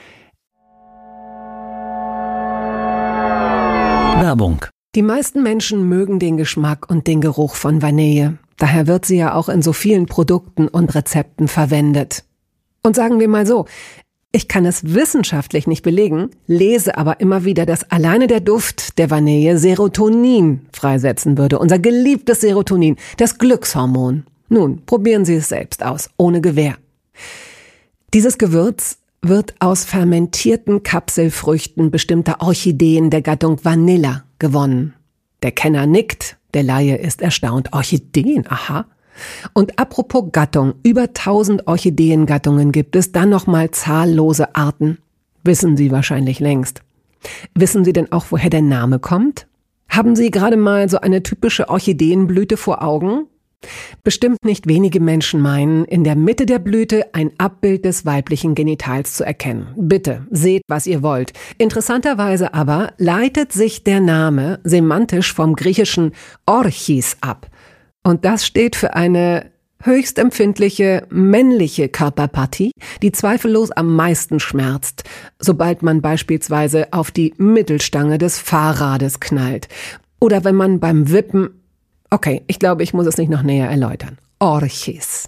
Werbung. Die meisten Menschen mögen den Geschmack und den Geruch von Vanille. Daher wird sie ja auch in so vielen Produkten und Rezepten verwendet. Und sagen wir mal so, ich kann es wissenschaftlich nicht belegen, lese aber immer wieder, dass alleine der Duft der Vanille Serotonin freisetzen würde. Unser geliebtes Serotonin, das Glückshormon. Nun, probieren Sie es selbst aus, ohne Gewähr. Dieses Gewürz wird aus fermentierten Kapselfrüchten bestimmter Orchideen der Gattung Vanilla gewonnen. Der Kenner nickt, der Laie ist erstaunt. Orchideen, aha. Und apropos Gattung, über 1000 Orchideengattungen gibt es, dann nochmal zahllose Arten. Wissen Sie wahrscheinlich längst. Wissen Sie denn auch, woher der Name kommt? Haben Sie gerade mal so eine typische Orchideenblüte vor Augen? Bestimmt nicht wenige Menschen meinen, in der Mitte der Blüte ein Abbild des weiblichen Genitals zu erkennen. Bitte, seht, was ihr wollt. Interessanterweise aber leitet sich der Name semantisch vom griechischen Orchis ab. Und das steht für eine höchst empfindliche männliche Körperpartie, die zweifellos am meisten schmerzt, sobald man beispielsweise auf die Mittelstange des Fahrrades knallt. Oder wenn man beim Wippen... Okay, ich glaube, ich muss es nicht noch näher erläutern. Orchis.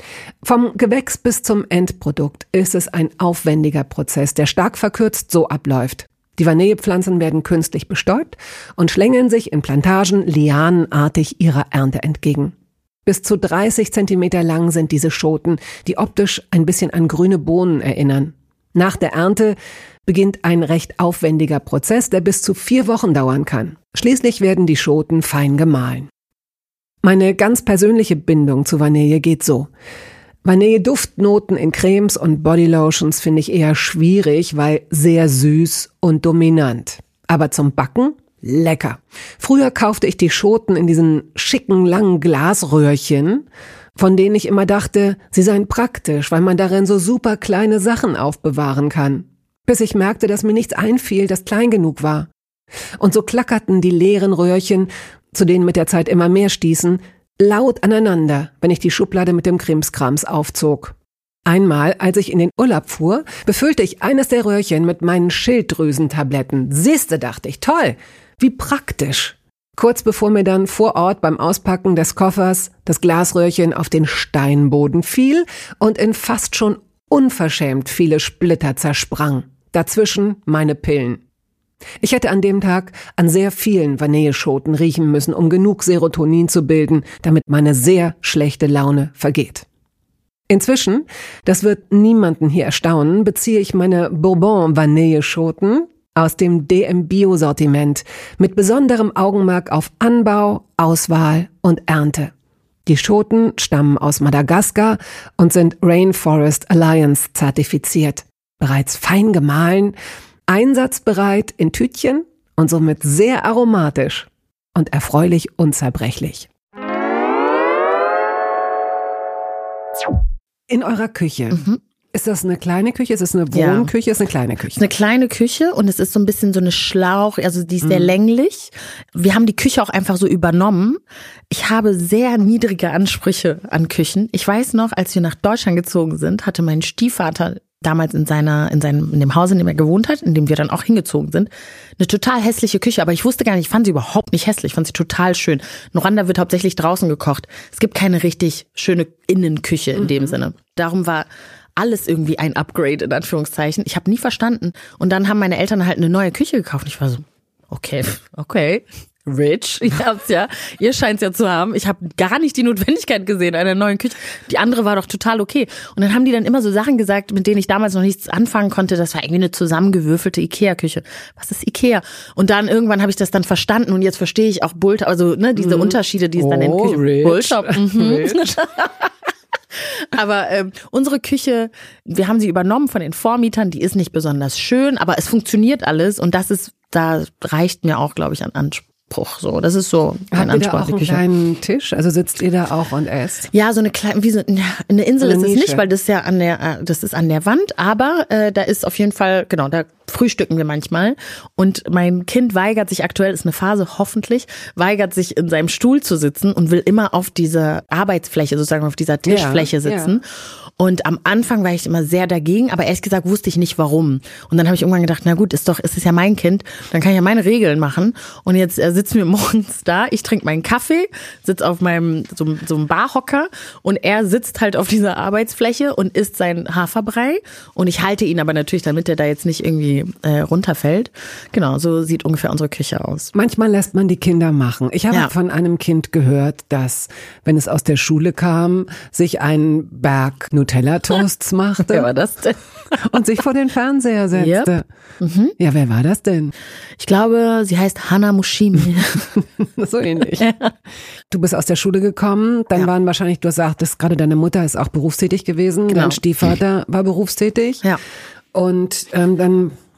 Vom Gewächs bis zum Endprodukt ist es ein aufwendiger Prozess, der stark verkürzt so abläuft. Die Vanillepflanzen werden künstlich bestäubt und schlängeln sich in Plantagen lianenartig ihrer Ernte entgegen. Bis zu 30 Zentimeter lang sind diese Schoten, die optisch ein bisschen an grüne Bohnen erinnern. Nach der Ernte beginnt ein recht aufwendiger Prozess, der bis zu 4 Wochen dauern kann. Schließlich werden die Schoten fein gemahlen. Meine ganz persönliche Bindung zu Vanille geht so. Vanille-Duftnoten in Cremes und Bodylotions finde ich eher schwierig, weil sehr süß und dominant. Aber zum Backen? Lecker. Früher kaufte ich die Schoten in diesen schicken, langen Glasröhrchen, von denen ich immer dachte, sie seien praktisch, weil man darin so super kleine Sachen aufbewahren kann. Bis ich merkte, dass mir nichts einfiel, das klein genug war. Und so klackerten die leeren Röhrchen, zu denen mit der Zeit immer mehr stießen, laut aneinander, wenn ich die Schublade mit dem Krimskrams aufzog. Einmal, als ich in den Urlaub fuhr, befüllte ich eines der Röhrchen mit meinen Schilddrüsentabletten. Siehste, dachte ich, toll, wie praktisch. Kurz bevor mir dann vor Ort beim Auspacken des Koffers das Glasröhrchen auf den Steinboden fiel und in fast schon unverschämt viele Splitter zersprang. Dazwischen meine Pillen. Ich hätte an dem Tag an sehr vielen Vanilleschoten riechen müssen, um genug Serotonin zu bilden, damit meine sehr schlechte Laune vergeht. Inzwischen, das wird niemanden hier erstaunen, beziehe ich meine Bourbon-Vanilleschoten aus dem DM-Bio-Sortiment mit besonderem Augenmerk auf Anbau, Auswahl und Ernte. Die Schoten stammen aus Madagaskar und sind Rainforest Alliance zertifiziert. Bereits fein gemahlen, einsatzbereit in Tütchen und somit sehr aromatisch und erfreulich unzerbrechlich. In eurer Küche. Ist das eine kleine Küche? Ist es eine Wohnküche? Ist eine kleine Küche? Es ist eine kleine Küche und es ist so ein bisschen so eine Schlauch, also die ist sehr länglich. Wir haben die Küche auch einfach so übernommen. Ich habe sehr niedrige Ansprüche an Küchen. Ich weiß noch, als wir nach Deutschland gezogen sind, hatte mein Stiefvater damals in dem Haus, in dem er gewohnt hat, in dem wir dann auch hingezogen sind, eine total hässliche Küche. Aber ich wusste gar nicht, ich fand sie überhaupt nicht hässlich, ich fand sie total schön. Noranda wird hauptsächlich draußen gekocht. Es gibt keine richtig schöne Innenküche in dem Sinne. Darum war alles irgendwie ein Upgrade, in Anführungszeichen. Ich habe nie verstanden. Und dann haben meine Eltern halt eine neue Küche gekauft. Und ich war so, okay. Rich, ihr scheint's ja zu haben. Ich habe gar nicht die Notwendigkeit gesehen einer neuen Küche. Die andere war doch total okay. Und dann haben die dann immer so Sachen gesagt, mit denen ich damals noch nichts anfangen konnte. Das war irgendwie eine zusammengewürfelte Ikea-Küche. Was ist Ikea? Und dann irgendwann habe ich das dann verstanden und jetzt verstehe ich auch Bulltop, also diese Unterschiede, die es dann in der Küche. Bulltop. Aber unsere Küche, wir haben sie übernommen von den Vormietern, die ist nicht besonders schön, aber es funktioniert alles und da reicht mir auch, glaube ich, an Anspruch. So, das ist so ein Habt ihr da auch einen kleinen Tisch? Also sitzt ihr da auch und esst? Ja, so eine kleine, eine Insel ist es nicht, weil das ist ja das ist an der Wand, aber da ist auf jeden Fall, genau, da frühstücken wir manchmal und mein Kind weigert sich, aktuell ist eine Phase, hoffentlich, weigert sich in seinem Stuhl zu sitzen und will immer auf dieser Arbeitsfläche, sozusagen auf dieser Tischfläche sitzen. Ja. Und am Anfang war ich immer sehr dagegen, aber ehrlich gesagt wusste ich nicht warum. Und dann habe ich irgendwann gedacht, na gut, es ist ja mein Kind, dann kann ich ja meine Regeln machen. Und jetzt sitzen wir morgens da, ich trinke meinen Kaffee, sitze auf meinem so einem Barhocker und er sitzt halt auf dieser Arbeitsfläche und isst seinen Haferbrei. Und ich halte ihn aber natürlich, damit er da jetzt nicht irgendwie runterfällt. Genau, so sieht ungefähr unsere Küche aus. Manchmal lässt man die Kinder machen. Ich habe von einem Kind gehört, dass, wenn es aus der Schule kam, sich einen Berg Nutella-Toasts machte. Wer war das denn? Und sich vor den Fernseher setzte. Yep. Ja, wer war das denn? Ich glaube, sie heißt Hana Mushimi. So ähnlich. Ja. Du bist aus der Schule gekommen, dann waren wahrscheinlich, du sagtest gerade, deine Mutter ist auch berufstätig gewesen, dein Stiefvater war berufstätig. Ja. Und dann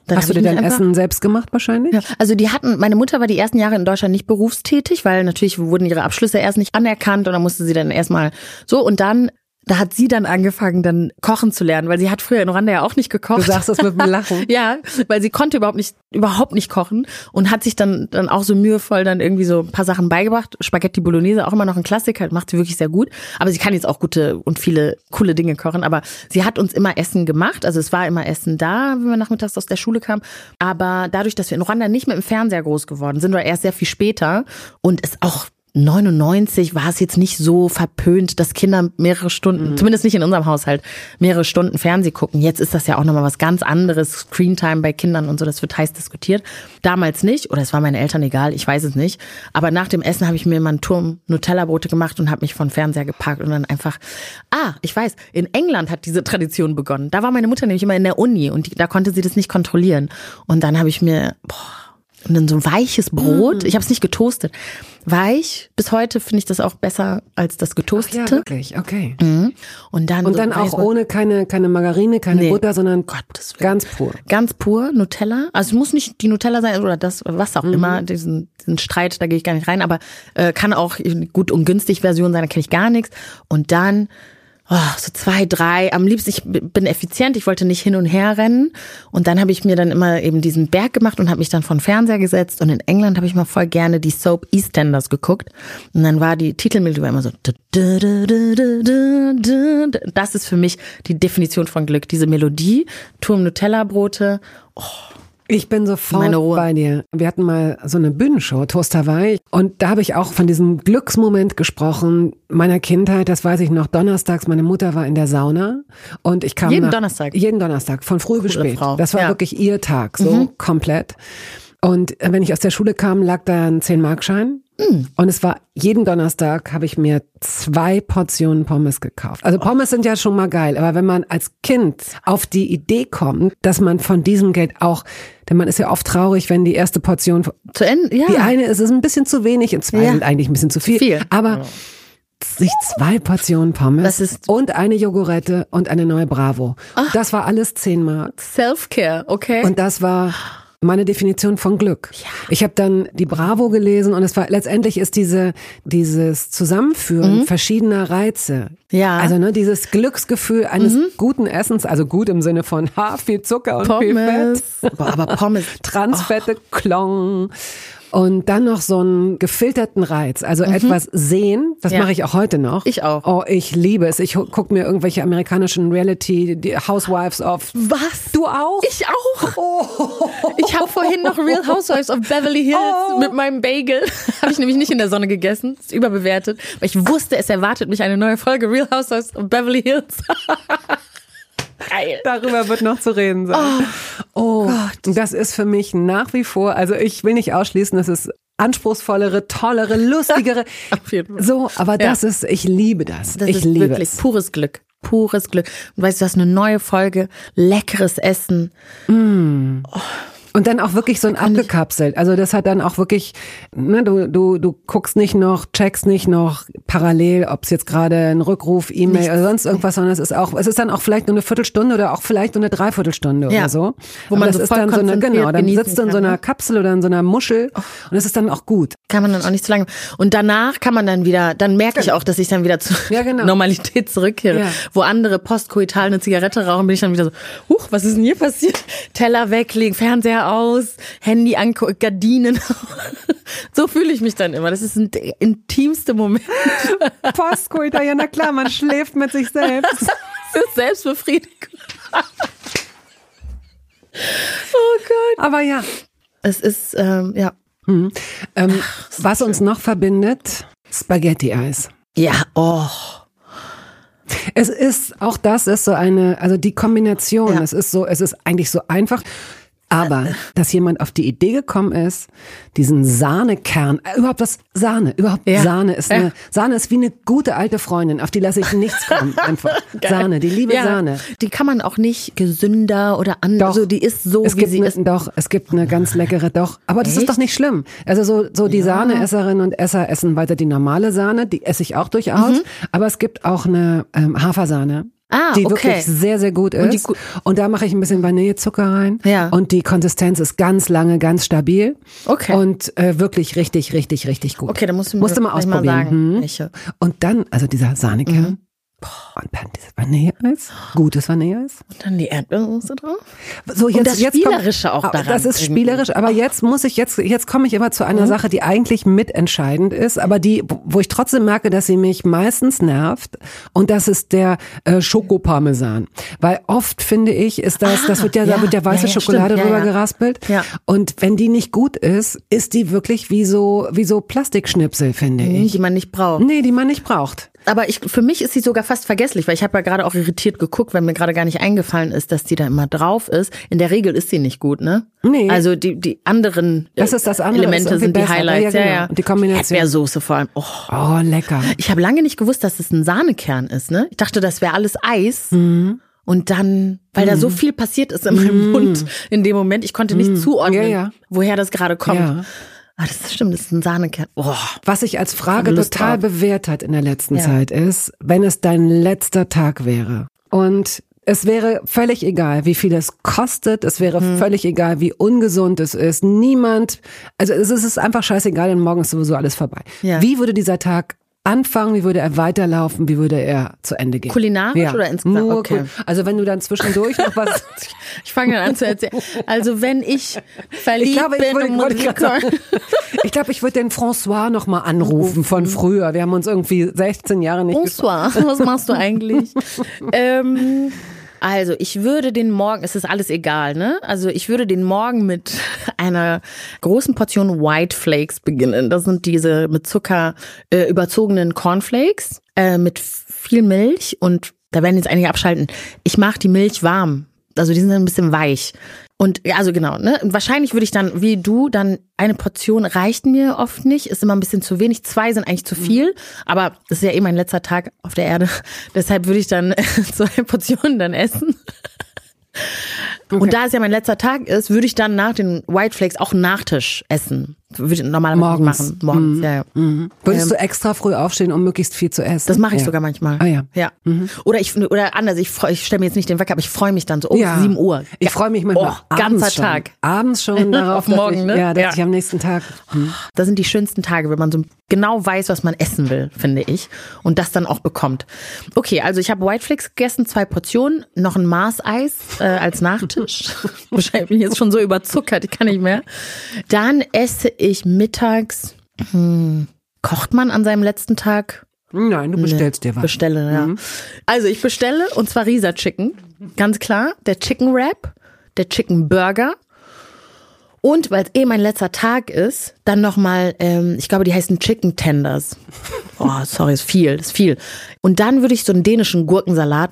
Hast du dir dein Essen selbst gemacht wahrscheinlich? Ja, also meine Mutter war die ersten Jahre in Deutschland nicht berufstätig, weil natürlich wurden ihre Abschlüsse erst nicht anerkannt und dann musste sie dann erstmal so und dann da hat sie dann angefangen, dann kochen zu lernen, weil sie hat früher in Rwanda ja auch nicht gekocht. Du sagst das mit dem Lachen. Ja, weil sie konnte überhaupt nicht kochen und hat sich dann auch so mühevoll dann irgendwie so ein paar Sachen beigebracht. Spaghetti Bolognese, auch immer noch ein Klassiker, macht sie wirklich sehr gut. Aber sie kann jetzt auch gute und viele coole Dinge kochen. Aber sie hat uns immer Essen gemacht. Also es war immer Essen da, wenn wir nachmittags aus der Schule kamen. Aber dadurch, dass wir in Rwanda nicht mit dem Fernseher groß geworden sind, oder erst sehr viel später und es auch 99 war es jetzt nicht so verpönt, dass Kinder mehrere Stunden, zumindest nicht in unserem Haushalt, mehrere Stunden Fernseh gucken. Jetzt ist das ja auch nochmal was ganz anderes, Screentime bei Kindern und so, das wird heiß diskutiert. Damals nicht, oder es war meinen Eltern egal, ich weiß es nicht. Aber nach dem Essen habe ich mir mal einen Turm Nutella-Brote gemacht und habe mich von Fernseher geparkt und dann einfach, ich weiß, in England hat diese Tradition begonnen. Da war meine Mutter nämlich immer in der Uni und da konnte sie das nicht kontrollieren. Und dann habe ich mir, und dann so ein weiches Brot, ich habe es nicht getoastet, weich, bis heute finde ich das auch besser als das getoastete. Ach ja, wirklich, okay. Und dann so auch ohne keine Margarine, keine Butter, sondern ganz pur. Ganz pur, Nutella, also es muss nicht die Nutella sein oder das, was auch immer, diesen Streit, da gehe ich gar nicht rein, aber kann auch gut und günstig Version sein, da kenne ich gar nichts. Und dann so 2, 3, am liebsten, ich bin effizient, ich wollte nicht hin und her rennen und dann habe ich mir dann immer eben diesen Berg gemacht und habe mich dann vor den Fernseher gesetzt und in England habe ich mal voll gerne die Soap EastEnders geguckt und dann war die Titelmelodie immer so das ist für mich die Definition von Glück, diese Melodie, Turm Nutella-Brote, Ich bin sofort bei dir. Wir hatten mal so eine Bühnenshow, Toast Hawaii, und da habe ich auch von diesem Glücksmoment gesprochen meiner Kindheit, das weiß ich noch, donnerstags, meine Mutter war in der Sauna und ich kam Jeden Donnerstag, von früh bis spät. Frau. Das war wirklich ihr Tag, so komplett. Und wenn ich aus der Schule kam, lag da ein 10-Mark-Schein. Und es war, jeden Donnerstag habe ich mir 2 Portionen Pommes gekauft. Also Pommes sind ja schon mal geil, aber wenn man als Kind auf die Idee kommt, dass man von diesem Geld auch, denn man ist ja oft traurig, wenn die erste Portion zu Ende, ja. Die eine ist ein bisschen zu wenig und 2 sind eigentlich ein bisschen zu viel. Aber sich 2 Portionen Pommes und eine Jogurette und eine neue Bravo. Das war alles 10 Mark. Self-Care, okay. Und das war meine Definition von Glück. Ja. Ich habe dann die Bravo gelesen und es war letztendlich ist dieses Zusammenführen verschiedener Reize. Ja. Also dieses Glücksgefühl eines guten Essens, also gut im Sinne von viel Zucker und Pommes. viel Fett. Aber Pommes. Transfette, Klong. Und dann noch so einen gefilterten Reiz, also etwas sehen, das mache ich auch heute noch. Ich auch. Oh, ich liebe es. Ich gucke mir irgendwelche amerikanischen Reality, die Housewives of... Was? Du auch? Ich auch. Ich habe vorhin noch Real Housewives of Beverly Hills mit meinem Bagel. Habe ich nämlich nicht in der Sonne gegessen, ist überbewertet. Weil ich wusste, es erwartet mich eine neue Folge Real Housewives of Beverly Hills. Geil. Darüber wird noch zu reden sein. Oh Gott. Das ist für mich nach wie vor, also ich will nicht ausschließen, dass es anspruchsvollere, tollere, lustigere. Auf jeden Fall. So, aber das ist, ich liebe das. Ich liebe es. Wirklich pures Glück. Pures Glück. Und weißt du, das ist eine neue Folge, leckeres Essen. Und dann auch wirklich so ein abgekapselt. Also das hat dann auch wirklich, ne, du guckst nicht noch, checkst nicht noch parallel, ob es jetzt gerade ein Rückruf, E-Mail oder sonst irgendwas, sondern es ist dann auch vielleicht nur eine Viertelstunde oder auch vielleicht nur eine Dreiviertelstunde oder so. Wo man das so ist voll dann so eine, genau, dann sitzt du in so einer kann, Kapsel oder in so einer Muschel und es ist dann auch gut. Kann man dann auch nicht zu lange. Und danach kann man dann wieder, dann merke ich auch, dass ich dann wieder zur Normalität zurückkehre. Ja. Wo andere postkoital eine Zigarette rauchen, bin ich dann wieder so, was ist denn hier passiert? Teller weglegen, Fernseher aus, Handy angucken, Gardinen. So fühle ich mich dann immer. Das ist ein intimster Moment. Postkoital, ja na klar, man schläft mit sich selbst. Das ist Selbstbefriedigung. Oh Gott. Aber ja. Es ist, was uns noch verbindet, Spaghetti-Eis. Ja, Es ist, auch das ist so eine, also die Kombination, es ist eigentlich so einfach. Aber, dass jemand auf die Idee gekommen ist, diesen Sahnekern, Sahne ist wie eine gute alte Freundin, auf die lasse ich nichts kommen, einfach. Sahne, die liebe Sahne. Die kann man auch nicht gesünder oder anders, also die ist so, wie sie ist. Doch, es gibt eine ganz leckere, aber das ist doch nicht schlimm. Also so die Sahneesserinnen und Esser essen weiter die normale Sahne, die esse ich auch durchaus, aber es gibt auch eine Hafersahne. die wirklich sehr, sehr gut ist. Und da mache ich ein bisschen Vanillezucker rein. Ja. Und die Konsistenz ist ganz lange, ganz stabil. Okay. Und wirklich richtig, richtig, richtig gut. Okay, dann musst du mal ausprobieren. Mal sagen, Und dann, also dieser Sahnekern. Und dann dieses Vanilleeis, gutes Vanilleeis. Und dann die Erdbeersoße drauf. So, jetzt, und das Spielerische auch daran. Das ist spielerisch, aber jetzt komme ich immer zu einer Sache, die eigentlich mitentscheidend ist, aber wo ich trotzdem merke, dass sie mich meistens nervt. Und das ist der Schokoparmesan. Weil oft finde ich, ist da wird ja weiße Schokolade drüber geraspelt. Ja. Und wenn die nicht gut ist die wirklich wie so Plastikschnipsel, finde ich. Die man nicht braucht. Nee, die man nicht braucht. Aber für mich ist sie sogar fast vergesslich, weil ich habe ja gerade auch irritiert geguckt, weil mir gerade gar nicht eingefallen ist, dass die da immer drauf ist. In der Regel ist sie nicht gut, ne? Nee. Also die anderen das ist das andere, Elemente sind die Highlights. Ja, genau. Und die Kombination. Erdbeersoße vor allem. Oh, lecker. Ich habe lange nicht gewusst, dass es ein Sahnekern ist, ne? Ich dachte, das wäre alles Eis. Und dann, weil da so viel passiert ist in meinem Mund in dem Moment, ich konnte nicht zuordnen, woher das gerade kommt. Ja. Das stimmt, das ist ein Sahnekern. Was sich als Frage total bewährt hat in der letzten Zeit ist, wenn es dein letzter Tag wäre und es wäre völlig egal, wie viel es kostet, es wäre völlig egal, wie ungesund es ist, also es ist einfach scheißegal, denn morgen ist sowieso alles vorbei. Ja. Wie würde dieser Tag anfangen, wie würde er weiterlaufen, wie würde er zu Ende gehen? Kulinarisch oder insgesamt? Nur also wenn du dann zwischendurch noch was... Ich fange dann an zu erzählen. Also wenn ich verliebt ich glaube, ich würde den François noch mal anrufen von früher. Wir haben uns irgendwie 16 Jahre nicht François, was machst du eigentlich? Also ich würde den Morgen, es ist alles egal, ne? Also ich würde den Morgen mit einer großen Portion White Flakes beginnen. Das sind diese mit Zucker überzogenen Cornflakes mit viel Milch und da werden jetzt einige abschalten. Ich mache die Milch warm, also die sind ein bisschen weich. Und ja, also genau, ne? Wahrscheinlich würde ich dann, wie du, dann eine Portion reicht mir oft nicht, ist immer ein bisschen zu wenig. 2 sind eigentlich zu viel, aber das ist ja eh mein letzter Tag auf der Erde. Deshalb würde ich dann 2 Portionen dann essen. Okay. Und da es ja mein letzter Tag ist, würde ich dann nach den White Flakes auch einen Nachtisch essen. Würde ich normalerweise machen. Morgens, ja. Würdest du extra früh aufstehen, um möglichst viel zu essen? Das mache ich sogar manchmal. Ah ja. Ja. Oder anders, ich stelle mir jetzt nicht den Wecker, aber ich freue mich dann so 7 Uhr. Ich freue mich manchmal ganzer Tag. Abends schon darauf, auf morgen, dass ich am nächsten Tag. Das sind die schönsten Tage, wenn man so genau weiß, was man essen will, finde ich. Und das dann auch bekommt. Okay, also ich habe White Flakes gegessen, 2 Portionen, noch ein Maß-Eis als Nachtisch. Wahrscheinlich bin ich jetzt schon so überzuckert, ich kann nicht mehr. Dann esse ich mittags, kocht man an seinem letzten Tag? Nein, du bestellst dir was. Bestelle, ja. Also ich bestelle, und zwar Risa Chicken, ganz klar, der Chicken Wrap, der Chicken Burger und, weil es mein letzter Tag ist, dann nochmal, ich glaube, die heißen Chicken Tenders. Sorry, ist viel. Und dann würde ich so einen dänischen Gurkensalat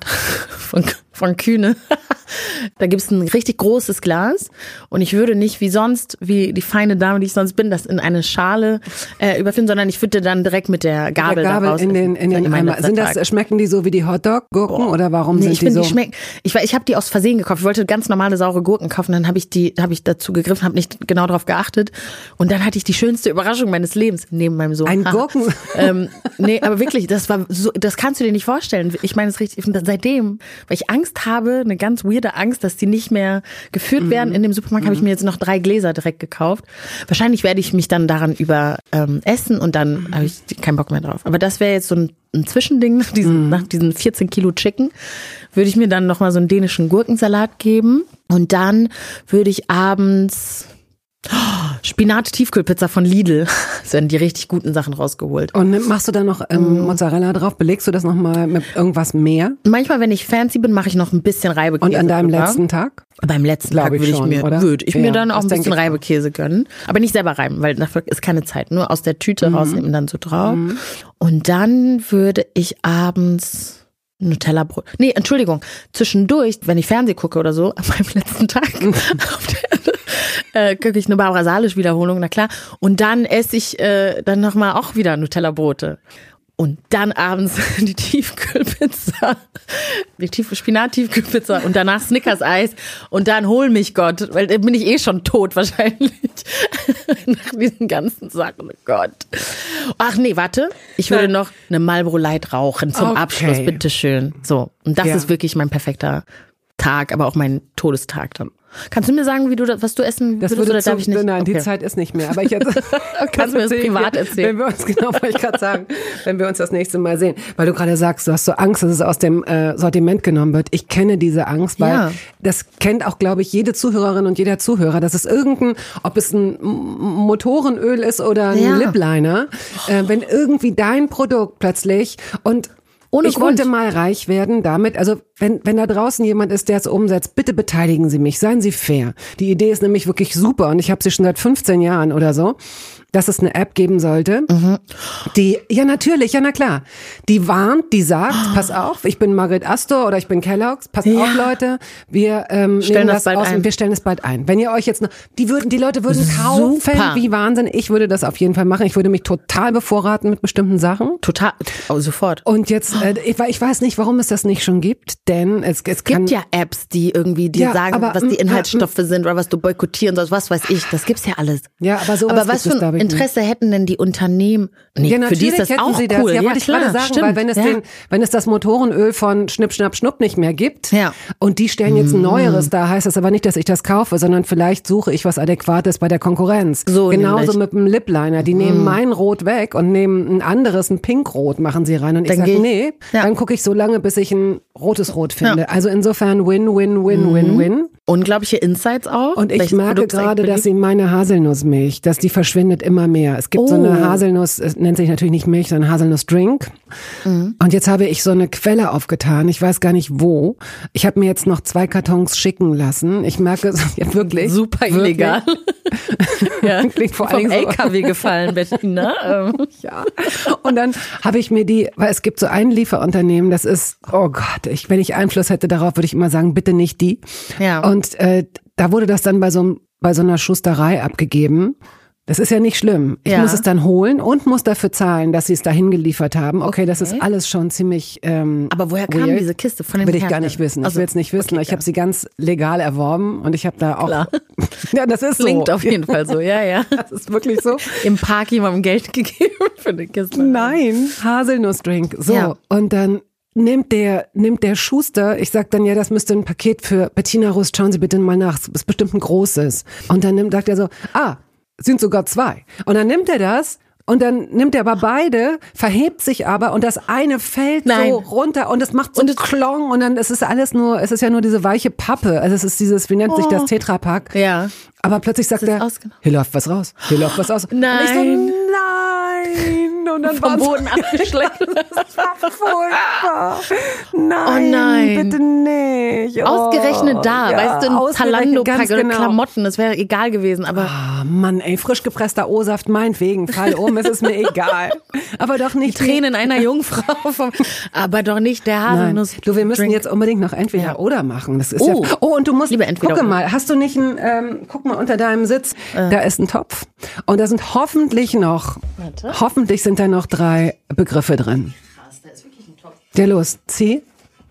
von Kühne. Da gibt's ein richtig großes Glas und ich würde nicht wie sonst, wie die feine Dame, die ich sonst bin, das in eine Schale überfüllen, sondern ich würde dann direkt mit der Gabel daraus in den Eimer. Schmecken die so wie die Hotdog-Gurken oder warum sind die so? Ich habe die aus Versehen gekauft. Ich wollte ganz normale saure Gurken kaufen, dann habe ich dazu gegriffen, habe nicht genau drauf geachtet und dann hatte ich die schönste Überraschung meines Lebens neben meinem Sohn. Ein Gurken? Nee, aber wirklich, das war so, das kannst du dir nicht vorstellen. Ich meine es richtig, seitdem, weil ich Angst habe, eine ganz weirde Angst, dass die nicht mehr geführt werden. In dem Supermarkt habe ich mir jetzt noch 3 Gläser direkt gekauft. Wahrscheinlich werde ich mich dann daran essen und dann habe ich keinen Bock mehr drauf. Aber das wäre jetzt so ein Zwischending nach diesen 14 Kilo Chicken. Würde ich mir dann nochmal so einen dänischen Gurkensalat geben und dann würde ich abends Spinat-Tiefkühlpizza von Lidl. Das werden die richtig guten Sachen rausgeholt. Und machst du da noch Mozzarella drauf? Belegst du das nochmal mit irgendwas mehr? Manchmal, wenn ich fancy bin, mache ich noch ein bisschen Reibekäse. Und an deinem letzten Tag? Beim letzten Tag würde ich mir dann auch ein bisschen Reibekäse gönnen. Aber nicht selber reiben, weil dafür ist keine Zeit. Nur aus der Tüte rausnehmen, dann so drauf. Und dann würde ich abends Nutella-Brot. Nee, Entschuldigung. Zwischendurch, wenn ich Fernseh gucke oder so, an meinem letzten Tag auf der Erde, gucke ich eine Barbara Salisch-Wiederholung, na klar. Und dann esse ich dann nochmal auch wieder Nutella-Brote. Und dann abends die Tiefkühlpizza, Spinat-Tiefkühlpizza und danach Snickers-Eis und dann hol mich Gott, weil dann bin ich eh schon tot wahrscheinlich nach diesen ganzen Sachen. Oh Gott. Ach nee, warte, ich würde noch eine Marlboro Light rauchen zum Abschluss, bitteschön. So, und das ist wirklich mein perfekter Tag, aber auch mein Todestag dann. Kannst du mir sagen, was du essen würdest, oder darf ich nicht? Nein, die Zeit ist nicht mehr. Aber ich jetzt kannst du mir das privat erzählen? Wenn wir uns, genau, wollte ich gerade sagen, wenn wir uns das nächste Mal sehen. Weil du gerade sagst, du hast so Angst, dass es aus dem Sortiment genommen wird. Ich kenne diese Angst, weil das kennt auch, glaube ich, jede Zuhörerin und jeder Zuhörer. Das ist ob es ein Motorenöl ist oder ein Lip Liner, wenn irgendwie dein Produkt plötzlich ich wollte mal reich werden damit, also wenn da draußen jemand ist, der es umsetzt, bitte beteiligen Sie mich, seien Sie fair. Die Idee ist nämlich wirklich super und ich habe sie schon seit 15 Jahren oder so, dass es eine App geben sollte, die, ja natürlich, ja na klar, die warnt, die sagt, pass auf, ich bin Margret Astor oder ich bin Kellogg's, passt auf Leute, wir stellen das aus und wir stellen es bald ein. Wenn ihr euch jetzt noch, die Leute würden kaufen wie Wahnsinn, ich würde das auf jeden Fall machen, ich würde mich total bevorraten mit bestimmten Sachen. Total, sofort. Und jetzt, ich weiß nicht, warum es das nicht schon gibt, denn es gibt ja Apps, die irgendwie sagen, was die Inhaltsstoffe sind oder was du boykottieren sollst, was weiß ich, das gibt's ja alles. Ja, aber sowas was für ein Interesse hätten denn die Unternehmen? Nee, ja, für die ist das auch cool. Ja, wollte ich gerade sagen, stimmt. weil wenn es das Motorenöl von Schnipp, Schnapp, Schnupp nicht mehr gibt und die stellen jetzt ein neueres da, heißt das aber nicht, dass ich das kaufe, sondern vielleicht suche ich was Adäquates bei der Konkurrenz. So genauso mit dem Lip Liner. Die nehmen mein Rot weg und nehmen ein anderes, ein Pinkrot machen sie rein. Und ich sage, nee, dann gucke ich so lange, bis ich ein rotes Rot finde. Ja. Also insofern Win. Unglaubliche Insights auch. Und ich merke gerade, dass meine Haselnussmilch, dass die verschwindet immer mehr. Es gibt so eine Haselnuss, es nennt sich natürlich nicht Milch, sondern Haselnussdrink. Und jetzt habe ich so eine Quelle aufgetan. Ich weiß gar nicht wo. Ich habe mir jetzt noch 2 Kartons schicken lassen. Ich merke, ja, wirklich. Super illegal. Ja. Klingt vor allem vom LKW gefallen, Bettina. Ja. Und dann habe ich mir weil es gibt so ein Lieferunternehmen, das ist, oh Gott, wenn ich Einfluss hätte darauf, würde ich immer sagen, bitte nicht die. Ja. Und da wurde das dann bei so einer Schusterei abgegeben. Das ist ja nicht schlimm. Ich muss es dann holen und muss dafür zahlen, dass sie es dahin geliefert haben. Okay, das ist alles schon ziemlich aber woher kam diese Kiste? Von dem Will ich gar nicht wissen. Ich will es nicht wissen. Okay, ich habe sie ganz legal erworben und ich habe da auch... Klar. Ja, das ist so. Klingt auf jeden Fall so, ja. Das ist wirklich so. Im Park jemandem Geld gegeben für eine Kiste. Nein, Haselnussdrink. So, und dann nimmt der Schuster, ich sag dann, ja, das müsste ein Paket für Bettina Rust, schauen Sie bitte mal nach, das ist bestimmt ein großes. Und dann sagt er so, sind sogar 2. Und dann nimmt er das und dann nimmt er aber beide, verhebt sich aber und das eine fällt so runter und es macht so Klong und dann es ist ja nur diese weiche Pappe. Also es ist dieses, wie nennt sich das, Tetrapack. Ja. Aber plötzlich sagt er, hier läuft was raus. Hier läuft was raus. Nein. Und ich so, nein. Und dann vom Boden abgeschleckt. Das war furchtbar. Nein, oh nein, bitte nicht. Ausgerechnet da, weißt du, ein Zalando-Pack oder Klamotten, das wäre egal gewesen. Aber Mann, ey, frisch gepresster O-Saft, meinetwegen, fall um, es ist mir egal. Aber doch nicht die Tränen einer Jungfrau. Aber doch nicht der Haselnuss. Du, wir müssen jetzt unbedingt noch entweder oder machen. Das ist und du musst, guck mal, hast du nicht guck mal unter deinem Sitz, da ist ein Topf und da sind hoffentlich sind da noch 3 Begriffe drin. Krass, da ist wirklich ein Topf. Ja, los, zieh.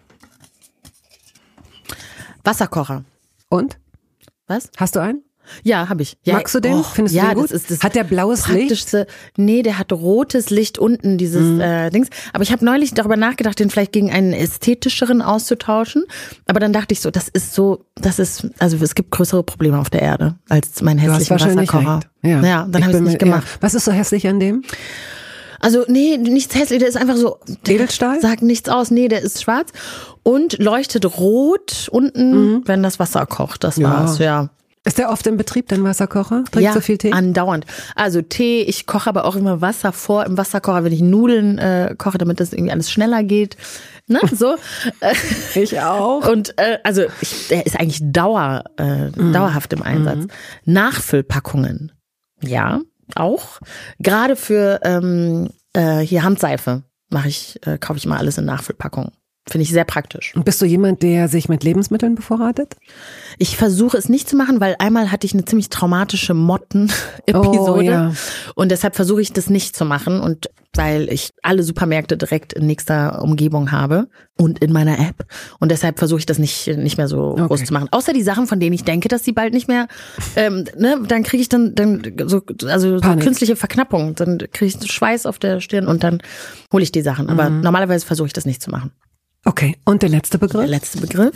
Wasserkocher. Und? Was? Hast du einen? Ja, habe ich. Ja, magst du den? Findest du den gut? Hat der blaues Licht? Nee, der hat rotes Licht unten, dieses Dings. Aber ich habe neulich darüber nachgedacht, den vielleicht gegen einen ästhetischeren auszutauschen. Aber dann dachte ich so, also es gibt größere Probleme auf der Erde als mein hässlicher Wasserkocher. Ja, dann habe ich es nicht gemacht. Was ist so hässlich an dem? Also nee, nichts hässlich, der ist einfach so... Edelstahl? Sagt nichts aus, nee, der ist schwarz und leuchtet rot unten, wenn das Wasser kocht, das war's, ja. Ist der oft im Betrieb, dein Wasserkocher? Trinkst du viel Tee? Andauernd. Also Tee, ich koche aber auch immer Wasser vor im Wasserkocher, wenn ich Nudeln koche, damit das irgendwie alles schneller geht. Ne, so. Ich auch. Und der ist eigentlich dauerhaft im Einsatz. Nachfüllpackungen, ja, auch. Gerade für hier Handseife kaufe ich immer alles in Nachfüllpackungen. Finde ich sehr praktisch. Und bist du jemand, der sich mit Lebensmitteln bevorratet? Ich versuche es nicht zu machen, weil einmal hatte ich eine ziemlich traumatische Motten-Episode. Oh, ja. Und deshalb versuche ich das nicht zu machen. Und weil ich alle Supermärkte direkt in nächster Umgebung habe und in meiner App. Und deshalb versuche ich das nicht mehr so groß zu machen. Außer die Sachen, von denen ich denke, dass sie bald nicht mehr, dann kriege ich dann so künstliche Verknappung. Dann kriege ich Schweiß auf der Stirn und dann hole ich die Sachen. Aber normalerweise versuche ich das nicht zu machen. Okay, und der letzte Begriff? Der letzte Begriff.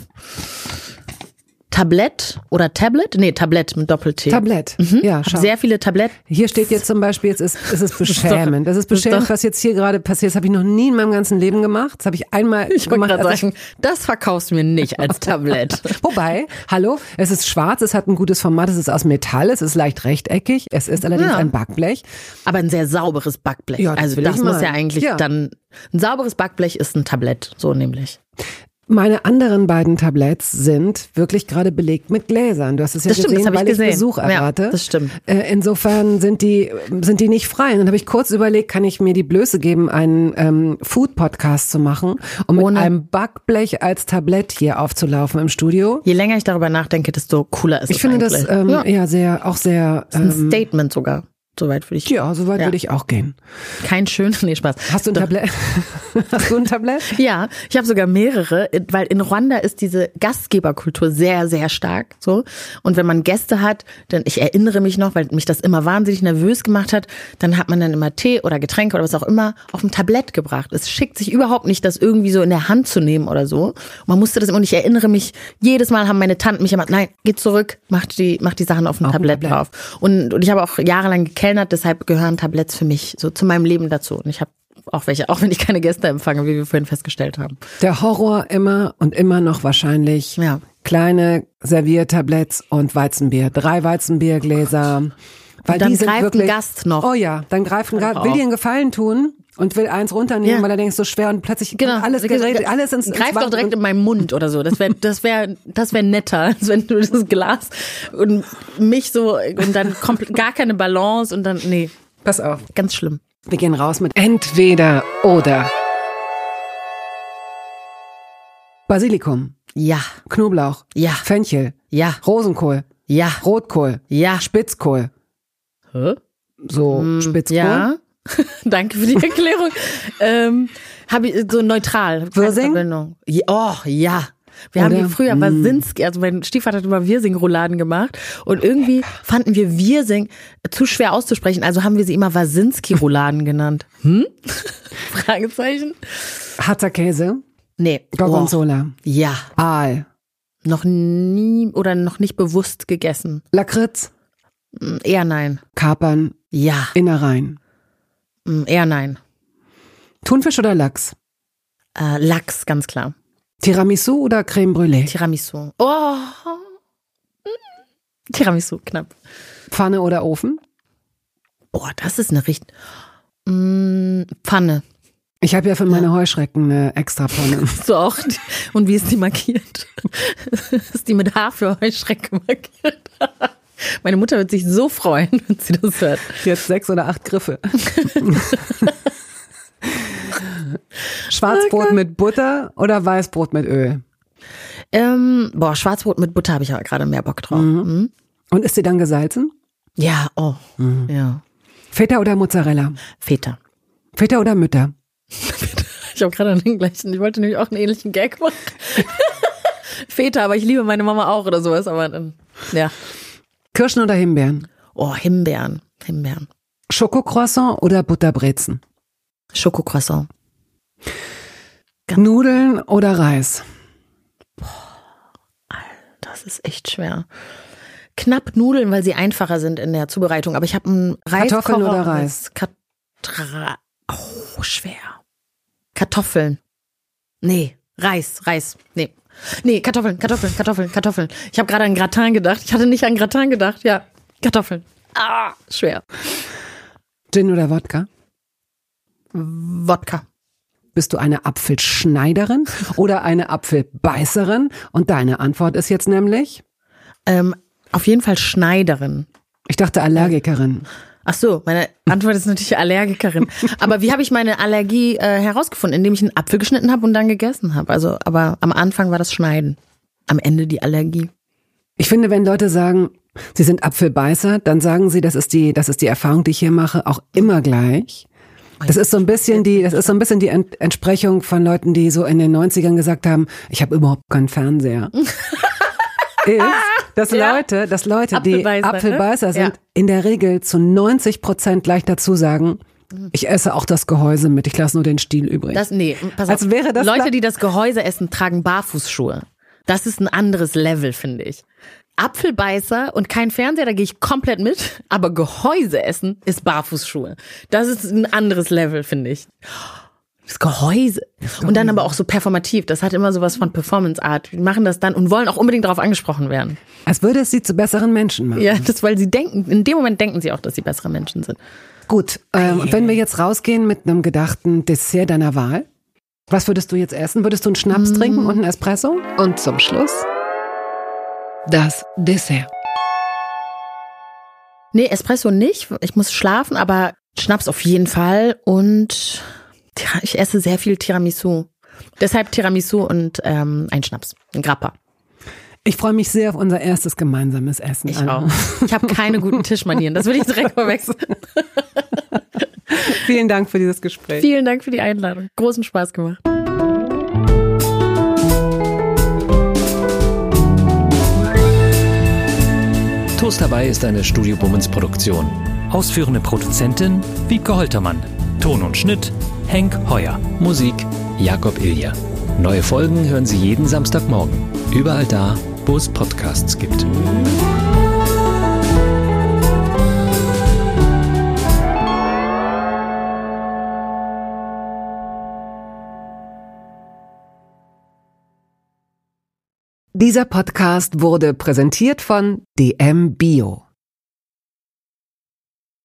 Tablett oder Tablet? Nee, Tablett mit Doppel-T. Tablett, ja, schau. Sehr viele Tabletts. Hier steht jetzt zum Beispiel, es ist beschämend. Das ist beschämend, was jetzt hier gerade passiert. Das habe ich noch nie in meinem ganzen Leben gemacht. Das habe ich einmal gemacht. Ich wollte gerade sagen, das verkaufst du mir nicht als Tablett. Wobei, hallo, es ist schwarz, es hat ein gutes Format, es ist aus Metall, es ist leicht rechteckig, es ist allerdings ein Backblech. Aber ein sehr sauberes Backblech. Ja, also das muss ja eigentlich dann, ein sauberes Backblech ist ein Tablett, so nämlich. Meine anderen beiden Tabletts sind wirklich gerade belegt mit Gläsern. Du hast es ja gesehen, weil ich Besuch erwarte. Ja, das stimmt. Insofern sind die nicht frei. Und dann habe ich kurz überlegt, kann ich mir die Blöße geben, einen Food-Podcast zu machen und mit einem Backblech als Tablett hier aufzulaufen im Studio. Je länger ich darüber nachdenke, desto cooler ist es. Ich finde das sehr. Das ist ein Statement sogar. Soweit würde ich. Ja, soweit würde ich auch gehen. Kein schön, nee, Spaß. Hast du ein Tablett? Hast du ein Tablett? Ja, ich habe sogar mehrere, weil in Ruanda ist diese Gastgeberkultur sehr, sehr stark, so. Und wenn man Gäste hat, dann, ich erinnere mich noch, weil mich das immer wahnsinnig nervös gemacht hat, dann hat man dann immer Tee oder Getränke oder was auch immer auf dem Tablett gebracht. Es schickt sich überhaupt nicht, das irgendwie so in der Hand zu nehmen oder so. Und man musste das immer, und ich erinnere mich, jedes Mal haben meine Tanten mich immer, nein, geh zurück, mach die Sachen auf dem Tablett drauf. Und ich habe auch jahrelang gekellnert, deshalb gehören Tabletts für mich so zu meinem Leben dazu. Und ich habe auch welche, auch wenn ich keine Gäste empfange, wie wir vorhin festgestellt haben. Der Horror immer und immer noch wahrscheinlich. Ja. Kleine Serviertabletts und Weizenbier. 3 Weizenbiergläser. Weil dann die sind greift wirklich, ein Gast noch. Oh ja, dann greift ein Gast, will dir einen Gefallen tun und will eins runternehmen, weil er denkt, es ist so schwer und plötzlich alles gerät, alles ins greift doch direkt in meinen Mund oder so. Das wäre netter, als wenn du das Glas und mich so und dann kommt gar keine Balance und dann, nee. Pass auf. Ganz schlimm. Wir gehen raus mit entweder oder. Basilikum. Ja. Knoblauch. Ja. Fenchel. Ja. Rosenkohl. Ja. Rotkohl. Ja. Spitzkohl. So Spitzkohl. Ja. Danke für die Erklärung. Habe ich so neutral. Wirsing? Oh, ja. Wir haben früher Wasinski, also mein Stiefvater hat immer Wirsing-Rouladen gemacht und irgendwie fanden wir Wirsing zu schwer auszusprechen, also haben wir sie immer Wasinski-Rouladen genannt. Fragezeichen. Harter Käse? Nee. Gorgonzola? Ja. Aal? Noch nie oder noch nicht bewusst gegessen. Lakritz? Eher nein. Kapern? Ja. Innereien? Eher nein. Thunfisch oder Lachs? Lachs, ganz klar. Tiramisu oder Crème Brûlée? Tiramisu. Oh. Tiramisu, knapp. Pfanne oder Ofen? Boah, das ist eine richtig... Pfanne. Ich habe ja für meine Heuschrecken eine extra Pfanne. So auch. Und wie ist die markiert? Ist die mit H für Heuschrecke markiert? Meine Mutter wird sich so freuen, wenn sie das hört. Jetzt 6 oder 8 Griffe. Schwarzbrot mit Butter oder Weißbrot mit Öl? Schwarzbrot mit Butter habe ich aber gerade mehr Bock drauf. Und ist sie dann gesalzen? Ja, ja. Feta oder Mozzarella? Feta. Feta oder Mütter? Ich habe gerade den gleichen, ich wollte nämlich auch einen ähnlichen Gag machen. Feta, aber ich liebe meine Mama auch oder sowas, aber dann, ja. Kirschen oder Himbeeren? Oh, Himbeeren. Schokocroissant oder Butterbrezen? Schokocroissant. Nudeln oder Reis? Boah, das ist echt schwer. Knapp Nudeln, weil sie einfacher sind in der Zubereitung, aber ich habe einen Reiskocher. Kartoffeln oder Reis? Schwer. Kartoffeln. Nee, Reis. Nee, Kartoffeln. Ich habe gerade an Gratin gedacht. Ich hatte nicht an Gratin gedacht. Ja, Kartoffeln. Schwer. Gin oder Wodka? Wodka. Bist du eine Apfelschneiderin oder eine Apfelbeißerin? Und deine Antwort ist jetzt nämlich? Auf jeden Fall Schneiderin. Ich dachte Allergikerin. Ach so, meine Antwort ist natürlich Allergikerin. Aber wie habe ich meine Allergie herausgefunden? Indem ich einen Apfel geschnitten habe und dann gegessen habe. Also, aber am Anfang war das Schneiden. Am Ende die Allergie. Ich finde, wenn Leute sagen, sie sind Apfelbeißer, dann sagen sie, das ist die Erfahrung, die ich hier mache, auch immer gleich. Das ist so ein bisschen die Entsprechung von Leuten, die so in den 90ern gesagt haben, ich habe überhaupt keinen Fernseher. Dass Leute, die Apfelbeißer sind, in der Regel zu 90% gleich dazu sagen, ich esse auch das Gehäuse mit, ich lasse nur den Stiel übrig. Pass auf. Wäre das Leute, die das Gehäuse essen, tragen Barfußschuhe. Das ist ein anderes Level, finde ich. Apfelbeißer und kein Fernseher, da gehe ich komplett mit, aber Gehäuse essen ist Barfußschuhe. Das ist ein anderes Level, finde ich. Das Gehäuse. Und dann aber auch so performativ. Das hat immer sowas von Performance-Art. Die machen das dann und wollen auch unbedingt darauf angesprochen werden. Als würde es sie zu besseren Menschen machen. Ja, weil sie denken, in dem Moment denken sie auch, dass sie bessere Menschen sind. Gut, und wenn wir jetzt rausgehen mit einem gedachten Dessert deiner Wahl, was würdest du jetzt essen? Würdest du einen Schnaps trinken und einen Espresso? Und zum Schluss das Dessert. Nee, Espresso nicht. Ich muss schlafen, aber Schnaps auf jeden Fall. Und ich esse sehr viel Tiramisu. Deshalb Tiramisu und ein Schnaps, ein Grappa. Ich freue mich sehr auf unser erstes gemeinsames Essen. Ich auch. Ich habe keine guten Tischmanieren. Das will ich direkt verwechseln. Vielen Dank für dieses Gespräch. Vielen Dank für die Einladung. Großen Spaß gemacht. Toast dabei ist eine Studio Bummens Produktion. Ausführende Produzentin Wiebke Holtermann. Ton und Schnitt Henk Heuer. Musik Jakob Ilja. Neue Folgen hören Sie jeden Samstagmorgen. Überall da, wo es Podcasts gibt. Dieser Podcast wurde präsentiert von DM Bio.